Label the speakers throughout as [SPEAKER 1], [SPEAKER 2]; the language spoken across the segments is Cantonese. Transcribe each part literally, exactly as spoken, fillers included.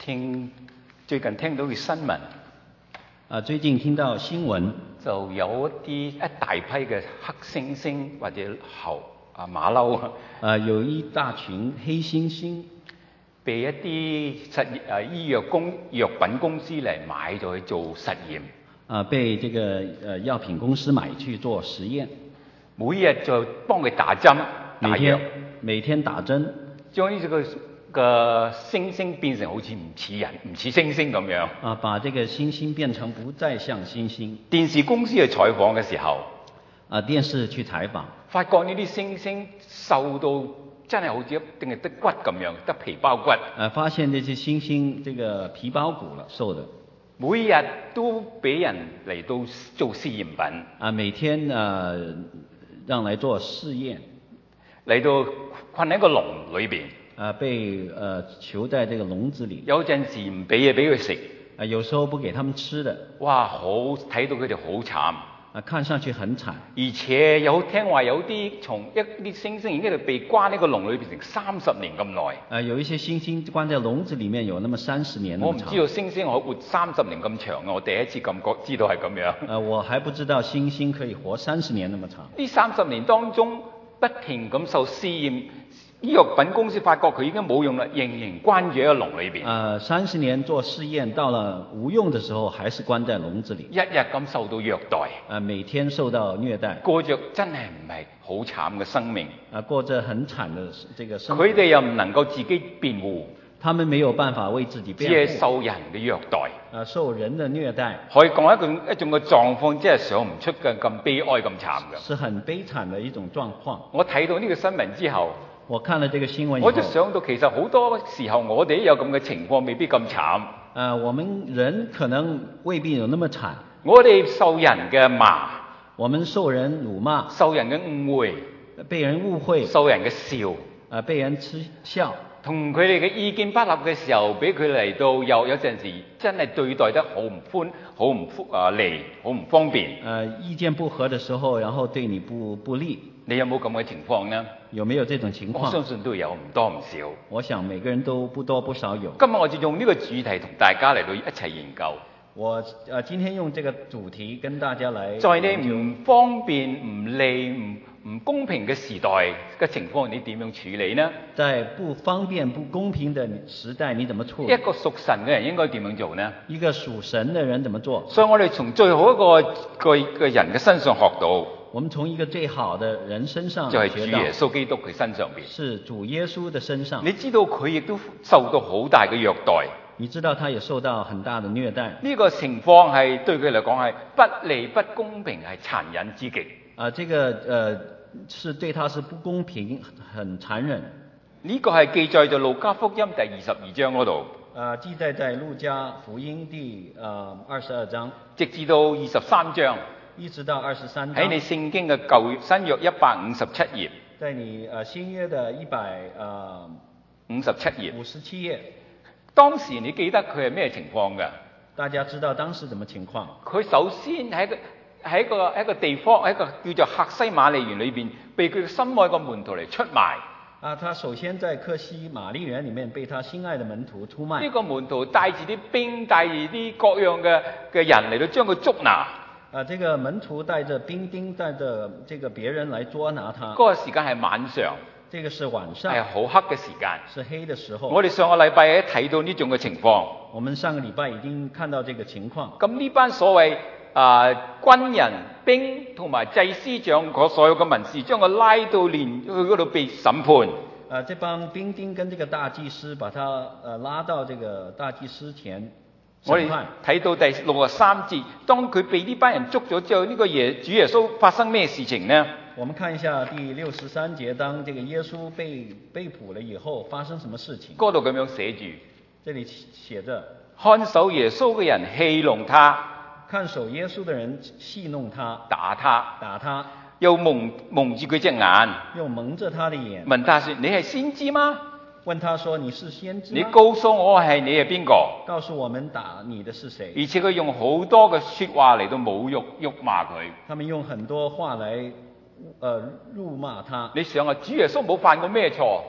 [SPEAKER 1] 聽最近聽到嘅新聞，
[SPEAKER 2] 啊，最近聽到新聞，
[SPEAKER 1] 就有一啲一大批嘅黑猩猩或者猴啊馬騮
[SPEAKER 2] 啊，有一大群黑猩猩
[SPEAKER 1] 被一啲實驗啊醫藥公藥品公司嚟買咗去做實驗，
[SPEAKER 2] 啊，被這個呃藥品公司買去做實驗，
[SPEAKER 1] 每日就幫佢打針打藥，
[SPEAKER 2] 每天打針，
[SPEAKER 1] 將呢個個猩猩變成好似唔似人唔似猩猩咁樣。
[SPEAKER 2] 啊，把這個猩猩變成不再像猩猩。
[SPEAKER 1] 電視公司去採訪嘅時候，
[SPEAKER 2] 啊，電視去採訪，
[SPEAKER 1] 發覺呢啲猩猩瘦到真係好似一定係得骨咁樣，得皮包骨。
[SPEAKER 2] 啊，發現這些猩猩這個皮包骨了，瘦的。
[SPEAKER 1] 每日都俾人嚟到做試驗品。
[SPEAKER 2] 啊，每天啊讓來做試驗，
[SPEAKER 1] 嚟到困喺個籠裏邊。
[SPEAKER 2] 啊，被呃囚在這個籠子裡。
[SPEAKER 1] 有陣時唔俾嘢俾佢食。
[SPEAKER 2] 啊，有時候不給他們吃的。
[SPEAKER 1] 哇，好睇到佢哋好慘。
[SPEAKER 2] 啊，看上去很慘。
[SPEAKER 1] 而且有聽話有啲從一啲猩猩已經被關喺個籠裏邊成三十年咁耐。
[SPEAKER 2] 啊，有一些猩猩關在籠子裡面有那麼三十年那麼長。
[SPEAKER 1] 我唔知道猩猩可以活三十年咁長啊！我第一次感覺知道係咁樣。
[SPEAKER 2] 啊，我還不知道猩猩可以活三十年那麼長。
[SPEAKER 1] 呢三十年當中不停咁受試驗。醫藥品公司發覺佢已經冇用啦，仍然關住喺個籠裏邊。
[SPEAKER 2] 啊，三十年做試驗，到了無用的時候，還是關在籠子裡。
[SPEAKER 1] 一日咁受到虐待。
[SPEAKER 2] 啊，每天受到虐待。
[SPEAKER 1] 過着真係唔係好慘嘅生命。
[SPEAKER 2] 啊，過着很慘的這個生活。
[SPEAKER 1] 佢哋又唔能夠自己辯護。
[SPEAKER 2] 他們沒有辦法為自己辯護。
[SPEAKER 1] 只係受人嘅虐待。
[SPEAKER 2] 啊，受人的虐待。
[SPEAKER 1] 可以講一種一種嘅狀況，即係想唔出嘅咁悲哀咁慘嘅。
[SPEAKER 2] 是很悲慘的一種狀況。
[SPEAKER 1] 我睇到呢個新聞之後。
[SPEAKER 2] 我看了這個新聞以後，
[SPEAKER 1] 我就想到其實好多時候我哋有咁嘅情況，未必咁慘。
[SPEAKER 2] 啊，我們人可能未必有那麼慘。
[SPEAKER 1] 我哋受人嘅罵，
[SPEAKER 2] 我們受人辱罵，
[SPEAKER 1] 受人嘅誤會，
[SPEAKER 2] 被人誤會，受
[SPEAKER 1] 人嘅笑，
[SPEAKER 2] 啊，被人嗤笑。
[SPEAKER 1] 同佢哋嘅意見不合嘅時候，俾佢嚟到又有陣時真係對待得好唔寬，好唔啊利，好唔方便。
[SPEAKER 2] 呃，意見不合的時候，然後對你不不利。
[SPEAKER 1] 你有冇咁嘅情況呢？
[SPEAKER 2] 有沒有這種情況？
[SPEAKER 1] 我相信都有唔多唔少。
[SPEAKER 2] 我想每個人都不多不少有。
[SPEAKER 1] 今日我就用呢個主題同大家嚟到一齊研究。
[SPEAKER 2] 我呃今天用這個主題跟大家來。
[SPEAKER 1] 在你唔方便、唔利、唔唔公平嘅時代嘅情況，你點樣處理呢？
[SPEAKER 2] 在不方便、不公平的時代，你怎麼處理？
[SPEAKER 1] 一個屬神嘅人應該點樣做呢？
[SPEAKER 2] 一個屬神的人怎麼做？
[SPEAKER 1] 所以我哋從最好一個個個人嘅身上學到。
[SPEAKER 2] 我們從一個最好的人身上
[SPEAKER 1] 就係主耶穌基督佢身上邊，
[SPEAKER 2] 是主耶穌的身上。
[SPEAKER 1] 你知道佢亦都受到好大嘅虐待，
[SPEAKER 2] 你知道他也受到很大的虐待。
[SPEAKER 1] 呢個情況係對佢嚟講係不利、不公平，係殘忍之極。
[SPEAKER 2] 啊，這個呃是對他是不公平，很殘忍。
[SPEAKER 1] 呢個係記載在路加福音第二十二章嗰度。
[SPEAKER 2] 啊，記載在路加福音第呃二十二章，
[SPEAKER 1] 直至到二十三章。
[SPEAKER 2] 一直到二十三章。
[SPEAKER 1] 喺你聖經嘅舊約新約一百五十七頁。
[SPEAKER 2] 在你呃新約的一百呃
[SPEAKER 1] 五十七頁。
[SPEAKER 2] 五十七頁。
[SPEAKER 1] 當時你記得佢係咩情況㗎？
[SPEAKER 2] 大家知道當時怎麼情況？
[SPEAKER 1] 佢首先喺個喺一個一個地方，喺一個叫做客西馬尼園裏邊，被佢心愛嘅門徒嚟出賣。
[SPEAKER 2] 啊，他首先在客西馬尼園裡面被他心愛的門徒出賣。
[SPEAKER 1] 呢個門徒帶住啲兵，帶住啲各樣嘅嘅人嚟到將佢捉拿。
[SPEAKER 2] 啊，這個門徒帶着兵丁，帶着這個別人來捉拿他。
[SPEAKER 1] 嗰個時間係晚上。
[SPEAKER 2] 這個是晚上。
[SPEAKER 1] 係好黑嘅時間。
[SPEAKER 2] 是黑的時候。
[SPEAKER 1] 我哋上個禮拜睇到呢種嘅情況。
[SPEAKER 2] 我們上個禮拜已經看到這個情況。
[SPEAKER 1] 咁呢班所謂啊、呃、軍人、兵同埋祭司長嗰所有嘅文士，將佢拉到連去嗰度被審判。
[SPEAKER 2] 啊，這幫兵丁跟這個大祭司把他呃拉到這個大祭司前。
[SPEAKER 1] 我哋睇到第六十三節，當佢被呢班人捉咗之後，呢、這個耶主耶穌發生咩事情呢？
[SPEAKER 2] 我們看一下第六十三節，當這個耶穌被被捕了以後，發生什麼事情？
[SPEAKER 1] 嗰度咁樣寫住，
[SPEAKER 2] 這裡寫着
[SPEAKER 1] 看守耶穌嘅人戲弄他，
[SPEAKER 2] 看守耶穌的人戲弄他，
[SPEAKER 1] 打他，
[SPEAKER 2] 打他，
[SPEAKER 1] 又蒙蒙住佢隻眼，
[SPEAKER 2] 又蒙着他的眼，
[SPEAKER 1] 問他說：你係先知嗎？
[SPEAKER 2] 問他說：你是先知嗎？
[SPEAKER 1] 你告訴我係你係邊個？
[SPEAKER 2] 告訴我們打你的是誰？
[SPEAKER 1] 而且佢用好多嘅說話嚟到侮辱、辱罵佢。
[SPEAKER 2] 他們用很多話來，呃，辱罵他。
[SPEAKER 1] 你想啊，主耶穌冇犯過咩錯？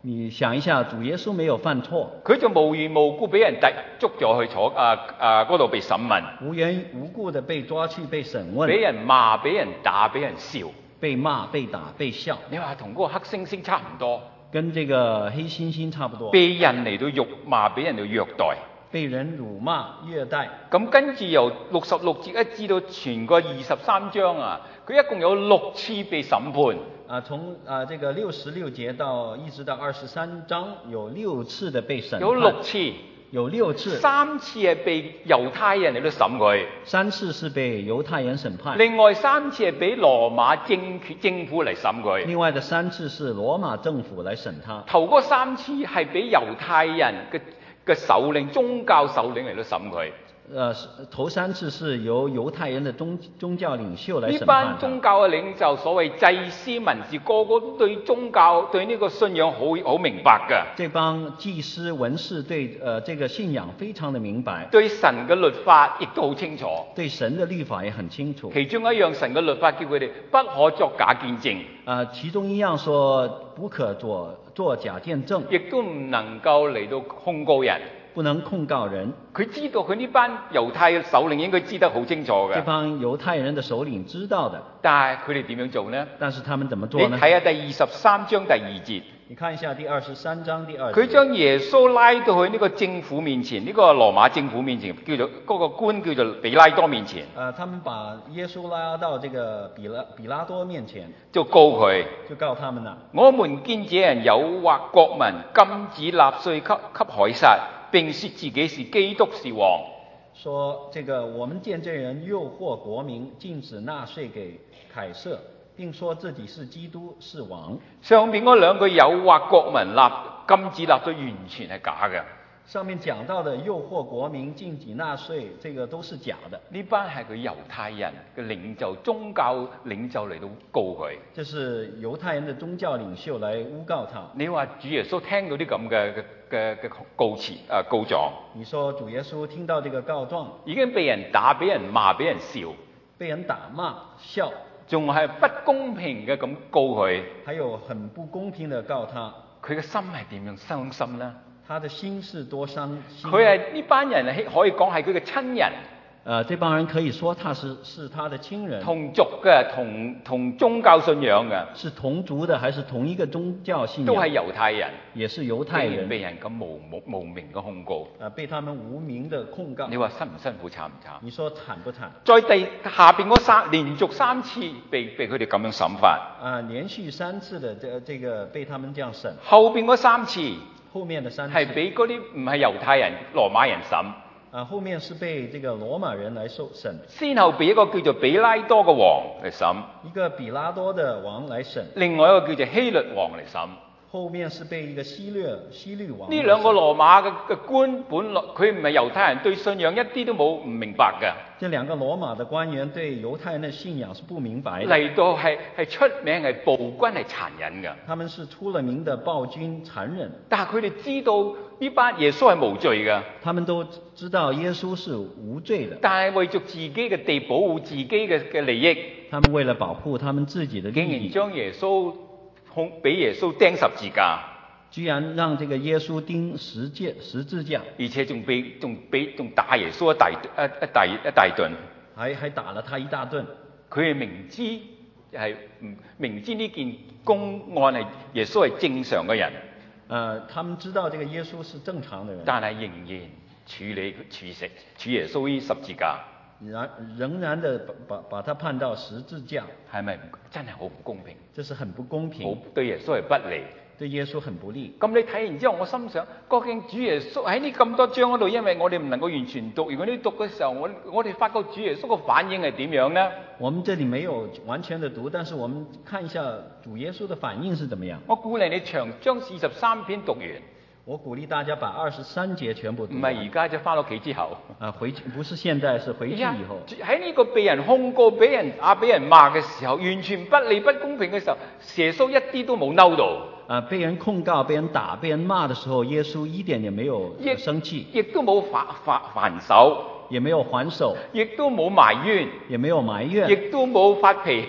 [SPEAKER 2] 你想一下，主耶穌沒有犯錯，
[SPEAKER 1] 佢就無緣無故俾人逮捉咗去坐啊啊嗰度被審問，
[SPEAKER 2] 無緣無故的被抓去被審問，
[SPEAKER 1] 俾人罵、俾人打、俾人笑。
[SPEAKER 2] 被罵、被打、被笑。
[SPEAKER 1] 你話同嗰個黑猩猩差唔多，
[SPEAKER 2] 跟這個黑猩猩差不多，
[SPEAKER 1] 被人嚟到辱罵，俾人嚟到虐待。
[SPEAKER 2] 被人辱罵、虐待。
[SPEAKER 1] 咁跟住由六十六節一至到全個二十三章啊，佢一共有六次被審判。
[SPEAKER 2] 啊，從啊這個六十六節到一直到二十三章，有六次的被審判。
[SPEAKER 1] 有六次，
[SPEAKER 2] 有六次。
[SPEAKER 1] 三次係被猶太人嚟到審佢，
[SPEAKER 2] 三次是被猶太人審判。
[SPEAKER 1] 另外三次係俾羅馬政權政府嚟審佢。
[SPEAKER 2] 另外的三次是羅馬政府來審他。
[SPEAKER 1] 頭嗰三次係俾猶太人嘅嘅首領、宗教首領嚟到審佢。
[SPEAKER 2] 呃，頭三次是由猶太人的宗宗教領袖來審判。
[SPEAKER 1] 呢班宗教嘅領袖，所謂祭司文士，個個都對宗教、對呢個信仰好好明白㗎。
[SPEAKER 2] 這幫祭司文士對呃這個信仰非常的明白，
[SPEAKER 1] 對神嘅律法亦都好清楚。
[SPEAKER 2] 對神的律法也很清楚。
[SPEAKER 1] 其中一樣神嘅律法叫佢哋不可作假見證。
[SPEAKER 2] 啊、呃，其中一樣說不可作作假見證，
[SPEAKER 1] 亦都唔能夠嚟到控告人。
[SPEAKER 2] 不能控告人。
[SPEAKER 1] 佢知道佢呢班猶太嘅首領應該知得好清楚嘅。
[SPEAKER 2] 這幫猶太人的首領知道的。
[SPEAKER 1] 但係佢哋點樣做呢？
[SPEAKER 2] 但是他們怎麼做呢？
[SPEAKER 1] 你睇下第二十三章第二節。
[SPEAKER 2] 你看一下第二十三章第二節。
[SPEAKER 1] 佢將耶穌拉到去呢個政府面前，呢、這個羅馬政府面前，叫做嗰、那個官叫做比拉多面前。
[SPEAKER 2] 呃，他們把耶穌拉到這個比拉比拉多面前，
[SPEAKER 1] 就告佢，
[SPEAKER 2] 就告他們啦。
[SPEAKER 1] 我們見這人誘惑國民，禁止納稅給給凱撒，並說自己是基督是王。
[SPEAKER 2] 說這個我們見這人誘惑國民，禁止納稅給凱撒，並說自己是基督是王。
[SPEAKER 1] 上面嗰兩句誘惑國民納禁止納稅完全係假嘅。
[SPEAKER 2] 上面講到的誘惑國民禁止納稅，這個都是假的。
[SPEAKER 1] 呢班係佢猶太人嘅領袖、宗教領袖嚟到告佢。
[SPEAKER 2] 這是猶太人的宗教領袖來誣告他。
[SPEAKER 1] 你話主耶穌聽到啲咁嘅嘅嘅告辭啊告狀？
[SPEAKER 2] 你說主耶穌聽到這個告狀，
[SPEAKER 1] 已經被人打、俾人罵、俾人笑，
[SPEAKER 2] 被人打罵笑，仲
[SPEAKER 1] 係不公平嘅咁告佢。
[SPEAKER 2] 還有很不公平的告他。
[SPEAKER 1] 佢嘅心係點樣傷心呢？
[SPEAKER 2] 他的心是多傷心。
[SPEAKER 1] 佢係呢班人可以講係佢嘅親人。
[SPEAKER 2] 呃，這幫人可以說他是是他的親人。
[SPEAKER 1] 同族嘅，同同宗教信仰嘅。
[SPEAKER 2] 是同族的，還是同一個宗教信仰？
[SPEAKER 1] 都係猶太人。
[SPEAKER 2] 也是猶太人。
[SPEAKER 1] 被人咁無無無名嘅控告。
[SPEAKER 2] 啊，被他們無名的控告。
[SPEAKER 1] 你話辛唔辛苦，慘唔慘？
[SPEAKER 2] 你說慘不慘？
[SPEAKER 1] 在第下邊嗰三連續三次被被佢哋咁樣審法。
[SPEAKER 2] 啊，連續三次的這這個被他們這樣審。
[SPEAKER 1] 後邊嗰三次。
[SPEAKER 2] 後面的三次
[SPEAKER 1] 係俾嗰啲唔係猶太人、羅馬人審。
[SPEAKER 2] 啊，後面是被這個羅馬人來受審。
[SPEAKER 1] 先後俾一個叫做比拉多嘅王嚟審。
[SPEAKER 2] 一個比拉多的王來審。
[SPEAKER 1] 另外一個叫做希律王嚟審。
[SPEAKER 2] 後面是被一個希律希律王。
[SPEAKER 1] 呢兩個羅馬嘅嘅官本來佢唔係猶太人，對信仰一啲都冇唔明白嘅。
[SPEAKER 2] 這兩個羅馬的官員對猶太人的信仰是不明白的。
[SPEAKER 1] 嚟到係係出名係暴君係殘忍嘅。
[SPEAKER 2] 他們是出了名的暴君殘忍。
[SPEAKER 1] 但係佢哋知道呢班耶穌係無罪嘅。
[SPEAKER 2] 他們都知道耶穌是無罪的。
[SPEAKER 1] 但係為咗自己嘅地保護自己嘅嘅利益，
[SPEAKER 2] 他們為了保護他們自己的利益，
[SPEAKER 1] 竟然將耶穌控俾耶穌釘十字架。
[SPEAKER 2] 居然讓這個耶穌釘十字十字架，
[SPEAKER 1] 而且仲俾仲俾仲打耶穌一大一一大一大頓，
[SPEAKER 2] 還還打了他一大頓。
[SPEAKER 1] 佢係明知係唔明知呢件公案係耶穌係正常嘅人，
[SPEAKER 2] 呃，他們知道這個耶穌是正常的人，
[SPEAKER 1] 但係仍然處理處死處耶穌於十字架，
[SPEAKER 2] 然仍然的把把把他判到十字架，
[SPEAKER 1] 係咪真係好唔公平？
[SPEAKER 2] 這是很不公平，
[SPEAKER 1] 好對耶穌係不利。
[SPEAKER 2] 對耶穌很不利。
[SPEAKER 1] 咁你睇完之後，我心想，究竟主耶穌喺呢咁多章嗰度，因為我哋唔能夠完全讀，如果你讀嘅時候，我我哋發覺主耶穌個反應係點樣呢？
[SPEAKER 2] 我們這裏沒有完全的讀，但是我們看一下主耶穌的反應是怎麼樣。
[SPEAKER 1] 我鼓勵你長將四十三篇讀完。
[SPEAKER 2] 我鼓勵大家把二十三節全部讀完。
[SPEAKER 1] 唔係而家就翻屋企之後。
[SPEAKER 2] 啊，回去不是現在，是回去以後。
[SPEAKER 1] 喺呢個被人控告、俾人打、俾人罵嘅時候，完全不利、不公平嘅時候，耶穌一啲都冇嬲到。
[SPEAKER 2] 啊，被人控告、被人打、被人罵的時候，耶穌一點也沒有生氣，
[SPEAKER 1] 亦都冇反反還手，
[SPEAKER 2] 也沒有還手，
[SPEAKER 1] 亦都冇埋怨，
[SPEAKER 2] 也沒有埋怨，
[SPEAKER 1] 亦都冇發脾氣，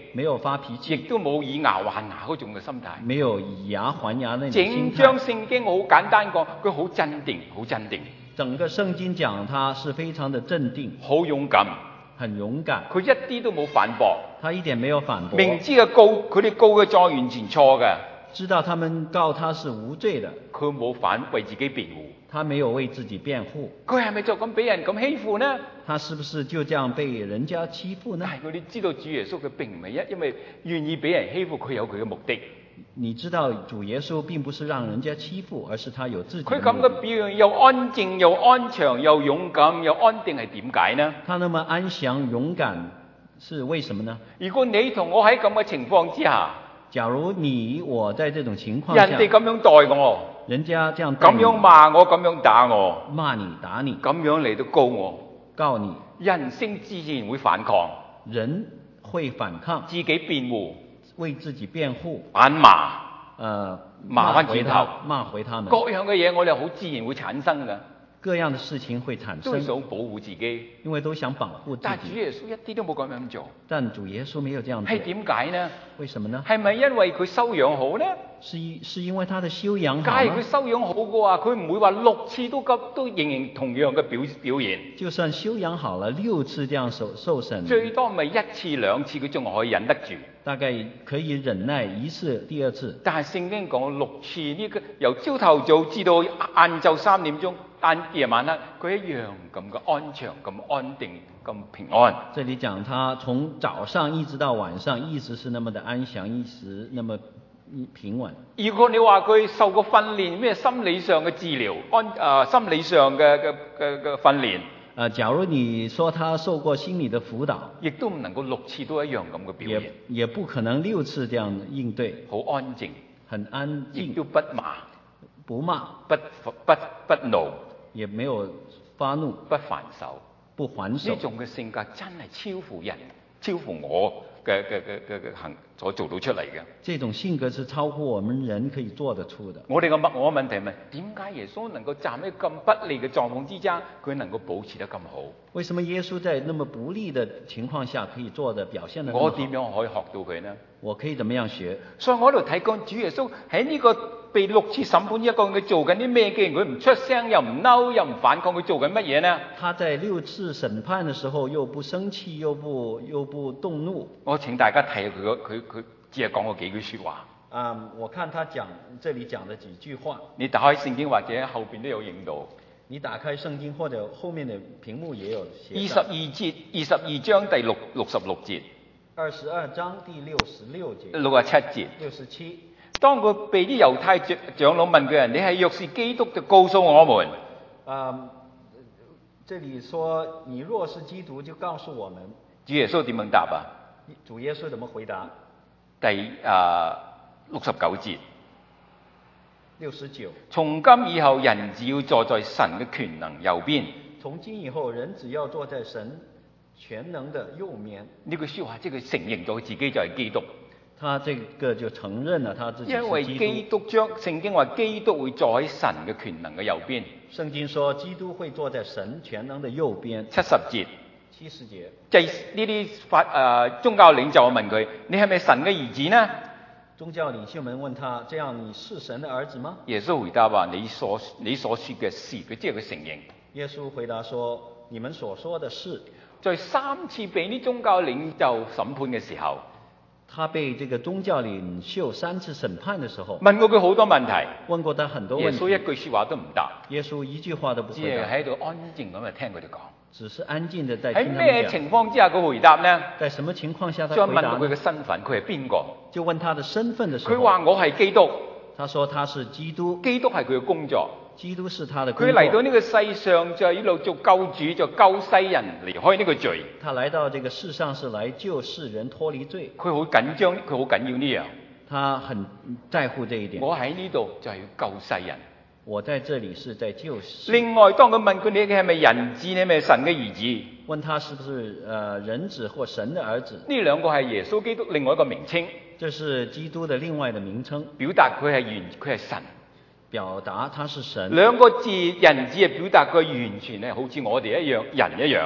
[SPEAKER 2] 沒有發脾
[SPEAKER 1] 亦
[SPEAKER 2] 氣，
[SPEAKER 1] 都冇以牙還牙嗰種嘅心態。
[SPEAKER 2] 沒有以牙還牙那種
[SPEAKER 1] 整
[SPEAKER 2] 心
[SPEAKER 1] 章
[SPEAKER 2] 態。
[SPEAKER 1] 聖經我好簡單講，佢好鎮定，好鎮定，
[SPEAKER 2] 整個聖經講他是非常的鎮定，
[SPEAKER 1] 好勇敢，
[SPEAKER 2] 很勇敢，
[SPEAKER 1] 佢一啲都冇反駁，
[SPEAKER 2] 他一點沒有反駁，
[SPEAKER 1] 明知嘅告佢哋告嘅狀完全錯嘅，
[SPEAKER 2] 知道他們告他是無罪的，
[SPEAKER 1] 佢冇反為自己辯護。
[SPEAKER 2] 他沒有為自己辯護，
[SPEAKER 1] 佢係咪就咁俾人咁欺負呢？
[SPEAKER 2] 他是不是就這樣被人家欺負呢？
[SPEAKER 1] 但係佢哋知道主耶穌佢並唔係一，因為願意俾人欺負，佢有佢嘅目的。
[SPEAKER 2] 你知道主耶穌並不是讓人家欺負，而是他有自己
[SPEAKER 1] 佢咁嘅
[SPEAKER 2] 的目的。
[SPEAKER 1] 表現又安靜又安詳又勇敢又安定係點解呢？
[SPEAKER 2] 他那麼安詳勇敢是為什麼呢？
[SPEAKER 1] 如果你同我喺咁嘅情況之下，
[SPEAKER 2] 假如你我在這種情況
[SPEAKER 1] 人哋
[SPEAKER 2] 下，
[SPEAKER 1] 咁樣待我，
[SPEAKER 2] 人家這樣對你
[SPEAKER 1] 咁樣罵我，咁樣打我，
[SPEAKER 2] 罵你打你
[SPEAKER 1] 咁樣嚟到告我，
[SPEAKER 2] 告你，
[SPEAKER 1] 人性自然會反抗，
[SPEAKER 2] 人會反抗，
[SPEAKER 1] 自己辯護，
[SPEAKER 2] 為自己辯護，
[SPEAKER 1] 反罵，
[SPEAKER 2] 呃，
[SPEAKER 1] 罵返轉頭
[SPEAKER 2] 回他，罵回他們，
[SPEAKER 1] 各樣嘅嘢我哋好自然會產生㗎，
[SPEAKER 2] 各樣的事情會產生，
[SPEAKER 1] 都想保護自己。
[SPEAKER 2] 因為都想保護自
[SPEAKER 1] 但係主
[SPEAKER 2] 己。
[SPEAKER 1] 耶穌一啲都冇咁樣做，
[SPEAKER 2] 但主耶穌沒有這樣
[SPEAKER 1] 係
[SPEAKER 2] 做，
[SPEAKER 1] 點解呢？
[SPEAKER 2] 為什麼呢？
[SPEAKER 1] 係咪因為佢修養好呢？
[SPEAKER 2] 是是因為他的修養好嗎
[SPEAKER 1] 假如佢？修養好嘅話，佢唔會話六次都咁都仍然同樣嘅表表現，
[SPEAKER 2] 就算修養好了，六次這樣受受審，
[SPEAKER 1] 最多咪一次兩次，佢仲可以忍得住。
[SPEAKER 2] 大概可以忍耐一次、第二次。
[SPEAKER 1] 但係聖經講六次呢個由朝頭早至到晏晝三點鐘，晏夜晚黑，佢一樣咁嘅安詳、咁安定、咁平安。
[SPEAKER 2] 這裡講他從早上一直到晚上，一直是那麼的安詳，一直那麼平穩。
[SPEAKER 1] 如果你話佢受過訓練，咩心理上嘅治療，安誒、呃、心理上嘅嘅嘅嘅訓練，
[SPEAKER 2] 呃，假如你說他受過心理的輔導，
[SPEAKER 1] 亦都唔能夠六次都一樣咁嘅表現
[SPEAKER 2] 也。也不可能六次這樣應對，
[SPEAKER 1] 好安靜，
[SPEAKER 2] 很安靜，
[SPEAKER 1] 亦都不罵、
[SPEAKER 2] 不罵，
[SPEAKER 1] 不不不怒、
[SPEAKER 2] 也沒有發怒，
[SPEAKER 1] 不還手。
[SPEAKER 2] 不還手
[SPEAKER 1] 呢。種嘅性格真係超乎人，超乎我嘅嘅嘅嘅嘅行所做到出嚟嘅。
[SPEAKER 2] 這種性格是超乎我們人可以做得出的。
[SPEAKER 1] 我哋嘅問我嘅問題係點解耶穌能夠站喺咁不利嘅狀況之間，佢能夠保持得咁好？
[SPEAKER 2] 為什麼耶穌在那麼不利的情況下可以做得表現得那麼好？
[SPEAKER 1] 我點樣可以學到佢呢？
[SPEAKER 2] 我可以怎麼樣學？
[SPEAKER 1] 所以我喺度睇講主耶穌喺呢個被六次審判一個佢做緊啲咩？既然佢唔出聲，又唔嬲，又唔反抗，佢做緊乜嘢呢？
[SPEAKER 2] 他在六次審判的時候又不生氣，又不又不動怒。
[SPEAKER 1] 我請大家睇佢佢佢只係講過幾句説話。
[SPEAKER 2] 啊、嗯，我看他講這裡講的幾句話。
[SPEAKER 1] 你打開聖經或者後邊都有影到。
[SPEAKER 2] 你打開聖經或者後面的屏幕也有寫。
[SPEAKER 1] 二十二節，二十二章第六六十六節。
[SPEAKER 2] 二十二章第六十六節。
[SPEAKER 1] 六十七節。
[SPEAKER 2] 六十七。
[SPEAKER 1] 當佢被啲猶太長長老問佢人，你係若是基督，就告訴我們。
[SPEAKER 2] 啊、嗯，這裡說你若是基督，就告訴我們。
[SPEAKER 1] 主耶穌點樣答啊？
[SPEAKER 2] 主耶穌怎麼回答？
[SPEAKER 1] 第啊六十九節。
[SPEAKER 2] 六十九。
[SPEAKER 1] 從今以後，人只要坐在神嘅權能右邊。
[SPEAKER 2] 從今以後，人只要坐在神全能的右面。
[SPEAKER 1] 呢句説話即係佢承認咗自己就係基督。
[SPEAKER 2] 他這個就承認了他自己是基督。
[SPEAKER 1] 因為基督將聖經話基督會坐喺神嘅權能嘅右邊。
[SPEAKER 2] 聖經說基督會坐在神全能的右邊。
[SPEAKER 1] 七十節。
[SPEAKER 2] 七十節。
[SPEAKER 1] 即係呢啲法誒宗教領袖問佢：你係咪神嘅兒子呢？
[SPEAKER 2] 宗教領袖們問他：這樣你是神的兒子嗎？
[SPEAKER 1] 耶穌回答話：你所你所說嘅是，佢即係佢承認。
[SPEAKER 2] 耶穌回答說：你們所說的是。
[SPEAKER 1] 在三次被呢宗教領袖審判嘅時候，
[SPEAKER 2] 他被這個宗教領袖三次審判的時候，
[SPEAKER 1] 問過佢好多問題，
[SPEAKER 2] 問過他很多問題。
[SPEAKER 1] 耶穌一句説話都唔答。
[SPEAKER 2] 耶穌一句話都不回答。
[SPEAKER 1] 只係喺度安靜咁嚟聽佢哋講。
[SPEAKER 2] 只是安靜地在聽他們講。
[SPEAKER 1] 喺咩情況之下佢回答呢？
[SPEAKER 2] 在什麼情況下他
[SPEAKER 1] 再
[SPEAKER 2] 回答呢？
[SPEAKER 1] 問到佢嘅身份，佢係邊個？
[SPEAKER 2] 就問他的身份的時候，
[SPEAKER 1] 佢話我係基督。
[SPEAKER 2] 他說他是基督。
[SPEAKER 1] 基督係佢嘅工作。
[SPEAKER 2] 基督是他的工作。
[SPEAKER 1] 佢嚟到呢個世上就係一路做救主，就救世人離開呢個罪。
[SPEAKER 2] 他來到這個世上是來救世人脫離罪。
[SPEAKER 1] 佢好緊張，佢好緊要呢樣。
[SPEAKER 2] 他很在乎這一點。
[SPEAKER 1] 我喺呢度就係要救世人。
[SPEAKER 2] 我在這裡是在救世。
[SPEAKER 1] 另外，當佢問佢你係咪人子，你係咪神嘅兒子？
[SPEAKER 2] 問他是不是呃人子或神的兒子？
[SPEAKER 1] 呢兩個係耶穌基督另外一個名稱。
[SPEAKER 2] 這是基督的另外的名稱，
[SPEAKER 1] 表達佢係完，佢係神。
[SPEAKER 2] 表達他是神。
[SPEAKER 1] 兩個字人子係表達佢完全係好似我哋一樣人一樣。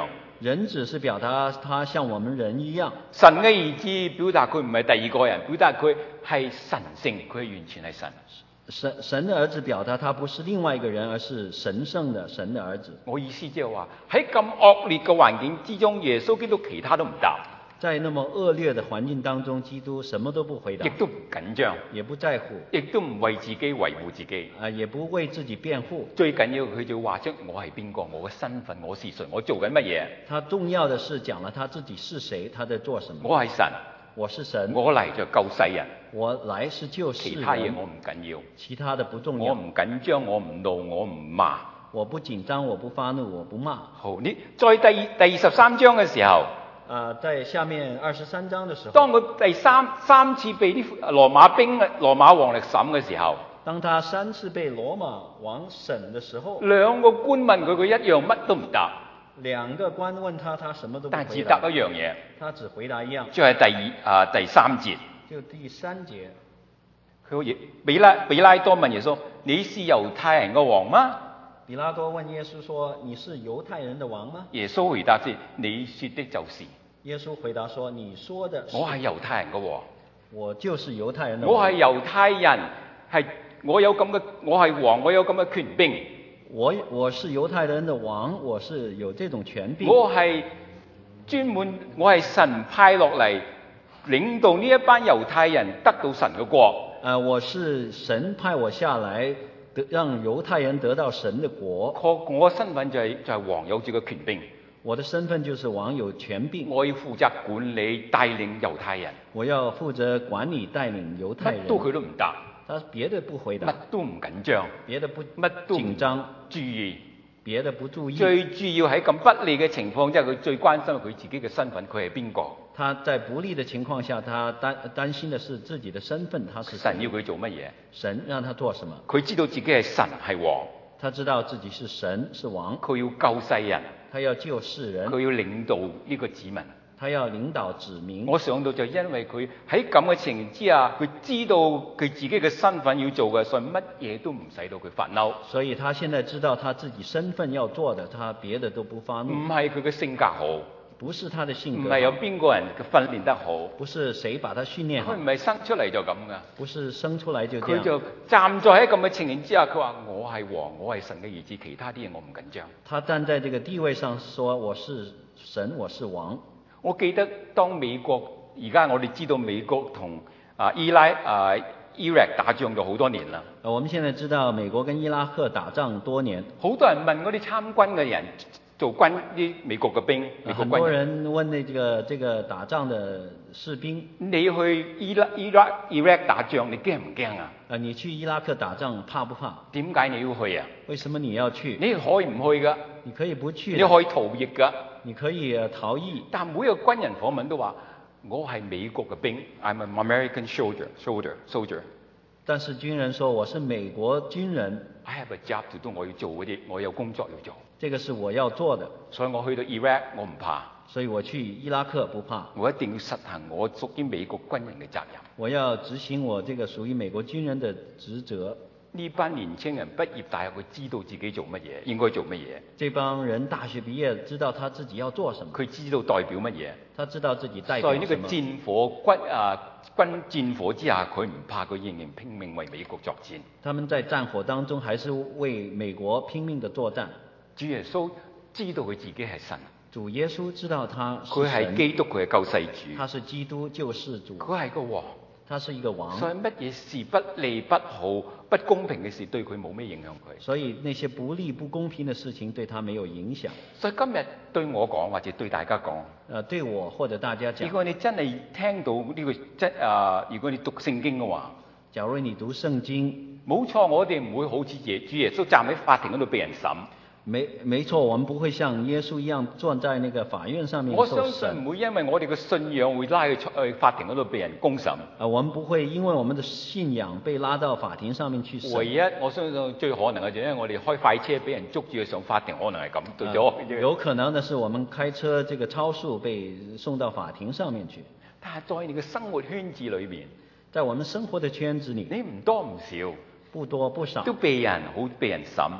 [SPEAKER 2] 人子是表達他像我們人一樣。
[SPEAKER 1] 神嘅兒子表達佢唔係第二個人，表達佢係神聖，佢係完全係神。
[SPEAKER 2] 神神的兒子表達他不是另外一個人，而是神聖的神的兒子。
[SPEAKER 1] 我意思即係話喺咁惡劣嘅環境之中，耶穌基督其他都唔答。
[SPEAKER 2] 在那麼惡劣的環境當中，基督什麼都不回答，
[SPEAKER 1] 亦都唔緊張，
[SPEAKER 2] 也不在乎，
[SPEAKER 1] 亦都唔為自己維護自己，
[SPEAKER 2] 啊，也不為自己辯護。
[SPEAKER 1] 最緊要佢就話出我係邊個，我嘅身份，我是誰，我做緊乜嘢。
[SPEAKER 2] 他重要的是講了他自己是誰，他在做什麼。
[SPEAKER 1] 我係神，
[SPEAKER 2] 我是神，
[SPEAKER 1] 我嚟就救世人，
[SPEAKER 2] 我來是救世人。
[SPEAKER 1] 其他嘢我唔緊要，
[SPEAKER 2] 其他的不重要。
[SPEAKER 1] 我唔緊張，我唔怒，我唔罵。
[SPEAKER 2] 我不緊張，我不發怒，我不罵。
[SPEAKER 1] 好，你在第第二十三章嘅時候。
[SPEAKER 2] 啊，在下面二十三章的時候，
[SPEAKER 1] 當佢第三三次被啲羅馬兵、羅馬王嚟審嘅時候，
[SPEAKER 2] 當他三次被羅馬王審的時候，
[SPEAKER 1] 兩個官問佢，佢一樣乜都唔答。
[SPEAKER 2] 兩個官問他，他什麼都不回答，
[SPEAKER 1] 但只答一樣嘢，
[SPEAKER 2] 他只回答一樣，
[SPEAKER 1] 就係第二啊第三節，
[SPEAKER 2] 就第三節，
[SPEAKER 1] 佢好似比拉比拉多問耶穌：你是猶太人嘅王嗎？
[SPEAKER 2] 比拉多問耶穌說：你是猶太人的王嗎？
[SPEAKER 1] 耶穌回答說：你說的就是。
[SPEAKER 2] 耶穌回答說：你說的是。
[SPEAKER 1] 我係猶太人嘅王，
[SPEAKER 2] 我就是猶太人的王。
[SPEAKER 1] 我係猶太人，係我有咁嘅，我係王，我有咁嘅權柄。
[SPEAKER 2] 我我是猶太人的王，我是有這種權柄。
[SPEAKER 1] 我係專門，我係神派落嚟領導呢一班猶太人得到神嘅國。
[SPEAKER 2] 誒、呃，我是神派我下來，得讓猶太人得到神的國。
[SPEAKER 1] 我嘅身份就係、是、就係、是、王，有住個權柄。
[SPEAKER 2] 我的身份就是王，有權柄。
[SPEAKER 1] 我要負責管理帶領猶太人。
[SPEAKER 2] 我要負責管理帶領猶太人。
[SPEAKER 1] 乜都佢都唔答，
[SPEAKER 2] 他別的不回答，
[SPEAKER 1] 乜都唔緊張，
[SPEAKER 2] 別的不
[SPEAKER 1] 乜都
[SPEAKER 2] 緊張，
[SPEAKER 1] 注意，
[SPEAKER 2] 別的不注意。
[SPEAKER 1] 最主要喺咁不利嘅情況之下，佢最關心佢自己嘅身份，佢係邊個？
[SPEAKER 2] 他在不利的情況下，他擔擔心的是自己的身份，他是
[SPEAKER 1] 神要佢做乜嘢？
[SPEAKER 2] 神讓他做什麼？
[SPEAKER 1] 佢知道自己係神係王，
[SPEAKER 2] 他知道自己是神是王，
[SPEAKER 1] 佢要救世人。
[SPEAKER 2] 他要救世人，
[SPEAKER 1] 佢要領導呢個子民，
[SPEAKER 2] 他要領導子民。
[SPEAKER 1] 我想到就因為佢喺咁嘅情形之下，佢知道佢自己嘅身份要做嘅，所以乜嘢都唔使到佢發嬲。
[SPEAKER 2] 所以他現在知道他自己身份要做的，他別的都不發怒。
[SPEAKER 1] 唔係佢嘅性格好，
[SPEAKER 2] 不是他的性格好，
[SPEAKER 1] 唔係有邊個人嘅訓練得好，
[SPEAKER 2] 不是誰把他訓練好，
[SPEAKER 1] 佢唔係生出嚟就咁噶，
[SPEAKER 2] 不是生出來就這樣。
[SPEAKER 1] 佢就站在喺咁嘅情形之下，佢話我係王，我係神嘅兒子，其他啲嘢我唔緊張。
[SPEAKER 2] 他站在這個地位上說我是神，我是王。
[SPEAKER 1] 我記得當美國而家我哋知道美國同啊伊拉啊伊拉克打仗咗好多年啦。
[SPEAKER 2] 我們現在知道美國跟伊拉克打仗多年，
[SPEAKER 1] 好多人問嗰啲參軍嘅人。做軍啲美國嘅兵，美國軍人。很多
[SPEAKER 2] 人問呢個這個打仗的士兵，
[SPEAKER 1] 你去伊拉伊拉伊拉克打仗，你驚唔驚啊？
[SPEAKER 2] 啊，你去伊拉克打仗怕不怕？
[SPEAKER 1] 點解你要去啊？
[SPEAKER 2] 為什麼你要去？
[SPEAKER 1] 你可以唔去噶，
[SPEAKER 2] 你可以不去，
[SPEAKER 1] 你可以逃逸噶，
[SPEAKER 2] 你可以逃逸。
[SPEAKER 1] 但每一個軍人訪問都話：我係美國嘅兵 ，I'm an American soldier, soldier, soldier。
[SPEAKER 2] 但是軍人說我是美國軍人
[SPEAKER 1] ，I have a job to do，我要做嗰啲，我有工作要做。
[SPEAKER 2] 這個是我要做的，
[SPEAKER 1] 所以我去到伊拉克我唔怕，
[SPEAKER 2] 所以我去伊拉克不怕，
[SPEAKER 1] 我一定要實行我屬於美國軍人嘅責任。
[SPEAKER 2] 我要執行我這個屬於美國軍人的職責。
[SPEAKER 1] 呢班年青人畢業大學，佢知道自己做乜嘢，應該做乜嘢。
[SPEAKER 2] 這幫人大學畢業，知道他自己要做什麼，
[SPEAKER 1] 佢知道代表乜嘢，
[SPEAKER 2] 他知道自己代表什麼。
[SPEAKER 1] 在呢個戰火軍啊軍戰火之下，佢唔怕，佢仍然拼命為美國作戰。
[SPEAKER 2] 他們在戰火當中，還是為美國拼命的作戰。
[SPEAKER 1] 主耶穌知道佢自己係神，
[SPEAKER 2] 主耶穌知道他是
[SPEAKER 1] 佢係基督，佢係救世主，
[SPEAKER 2] 他是基督救世主，
[SPEAKER 1] 佢係個王，
[SPEAKER 2] 他是一個王。
[SPEAKER 1] 所以乜嘢事不利不好不公平嘅事對佢冇咩影響佢。
[SPEAKER 2] 所以那些不利不公平的事情對他沒有影響。
[SPEAKER 1] 所以今日對我講或者對大家講，
[SPEAKER 2] 呃，對我或者大家講，
[SPEAKER 1] 如果你真係聽到呢、這個即啊，如果你讀聖經嘅話，
[SPEAKER 2] 假如你讀聖經，
[SPEAKER 1] 冇錯，我哋唔會好似耶主耶穌站喺法庭嗰度被人審。
[SPEAKER 2] 沒沒錯，我們不會像耶穌一樣坐在那個法院上面受審。
[SPEAKER 1] 我相信唔會因為我哋嘅信仰會拉佢出去法庭嗰度被人公審。
[SPEAKER 2] 啊，我們不會因為我們的信仰被拉到法庭上面去審。
[SPEAKER 1] 唯一我相信最可能嘅就係因為我哋開快車俾人捉住去上法庭，可能係咁對咗、
[SPEAKER 2] 呃。有可能的是我們開車這個超速被送到法庭上面去。
[SPEAKER 1] 但係在你嘅生活圈子裏邊，
[SPEAKER 2] 在我們生活的圈子裏，
[SPEAKER 1] 你唔多唔少，
[SPEAKER 2] 不多不少，
[SPEAKER 1] 都被人好被人審。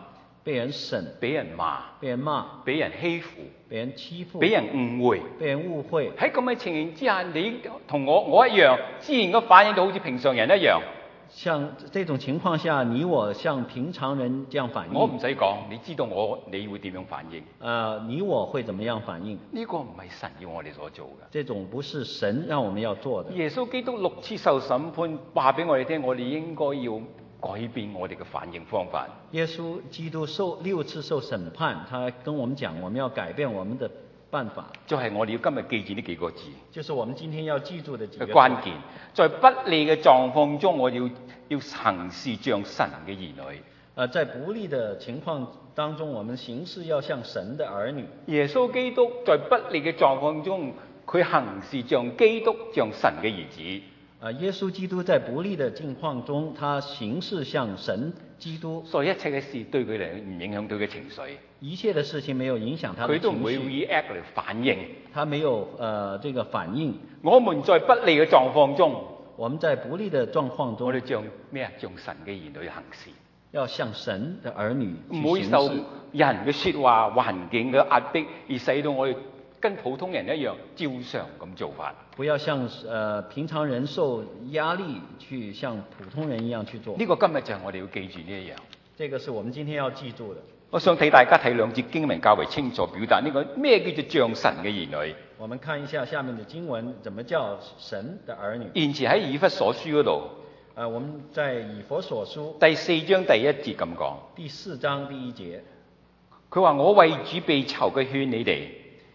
[SPEAKER 2] 被人審、
[SPEAKER 1] 俾人罵、
[SPEAKER 2] 被人罵、
[SPEAKER 1] 俾人欺負、
[SPEAKER 2] 被人欺負、
[SPEAKER 1] 俾人誤會。
[SPEAKER 2] 被人誤會。
[SPEAKER 1] 喺咁嘅情形之下，你同我我一樣，自然嘅反應就好似平常人一樣。
[SPEAKER 2] 像這種情況下，你我像平常人這樣反應。
[SPEAKER 1] 我唔使講，你知道我你會點樣反應？
[SPEAKER 2] 呃，你我會怎麼樣反應？
[SPEAKER 1] 呢個唔係神要我哋所做嘅。
[SPEAKER 2] 這種不是神讓我們要做的。
[SPEAKER 1] 耶穌基督六次受審判，話俾我哋聽，我哋應該要改變我哋嘅反應方法。
[SPEAKER 2] 耶穌基督受六次受審判，他跟我們講，我們要改變我們的辦法。
[SPEAKER 1] 就係我哋要今日記住呢幾個字。
[SPEAKER 2] 就是我們今天要記住的幾個字。
[SPEAKER 1] 關鍵，在不利嘅狀況中，我哋要要行事像神嘅兒女。
[SPEAKER 2] 呃，在不利的情況當中，我們行事要像神的兒女。
[SPEAKER 1] 耶穌基督在不利嘅狀況中，佢行事像基督，像神嘅兒子。
[SPEAKER 2] 啊，耶穌基督在不利的境況中，他行事像神基督，
[SPEAKER 1] 所以一切嘅事對佢嚟唔影響佢嘅情緒。
[SPEAKER 2] 一切的事情沒有影響他的情緒，
[SPEAKER 1] 佢都唔會 react 嚟反應。
[SPEAKER 2] 他沒有呃這個反應。
[SPEAKER 1] 我們在不利嘅狀況中，
[SPEAKER 2] 我們在不利的狀況中，
[SPEAKER 1] 我哋像咩啊？像神嘅兒女行事，
[SPEAKER 2] 要像神的兒女去
[SPEAKER 1] 唔會
[SPEAKER 2] 行事，
[SPEAKER 1] 受人嘅説話、環境嘅壓迫，而使到我哋跟普通人一樣照常咁做法。
[SPEAKER 2] 不要像呃平常人受壓力去像普通人一樣去做。
[SPEAKER 1] 呢個今日就係我哋要記住呢一樣。
[SPEAKER 2] 這個是我們今天要記住的。
[SPEAKER 1] 我想睇大家睇兩節經文較為清楚表達呢個咩叫做像神嘅兒女。
[SPEAKER 2] 我們看一下下面的經文，怎麼叫神的兒女？
[SPEAKER 1] 現前喺以弗所書嗰度，
[SPEAKER 2] 呃，我們在以弗所書
[SPEAKER 1] 第四章第一節咁講。
[SPEAKER 2] 第四章第一節，
[SPEAKER 1] 佢話：我為主被囚嘅勸你哋，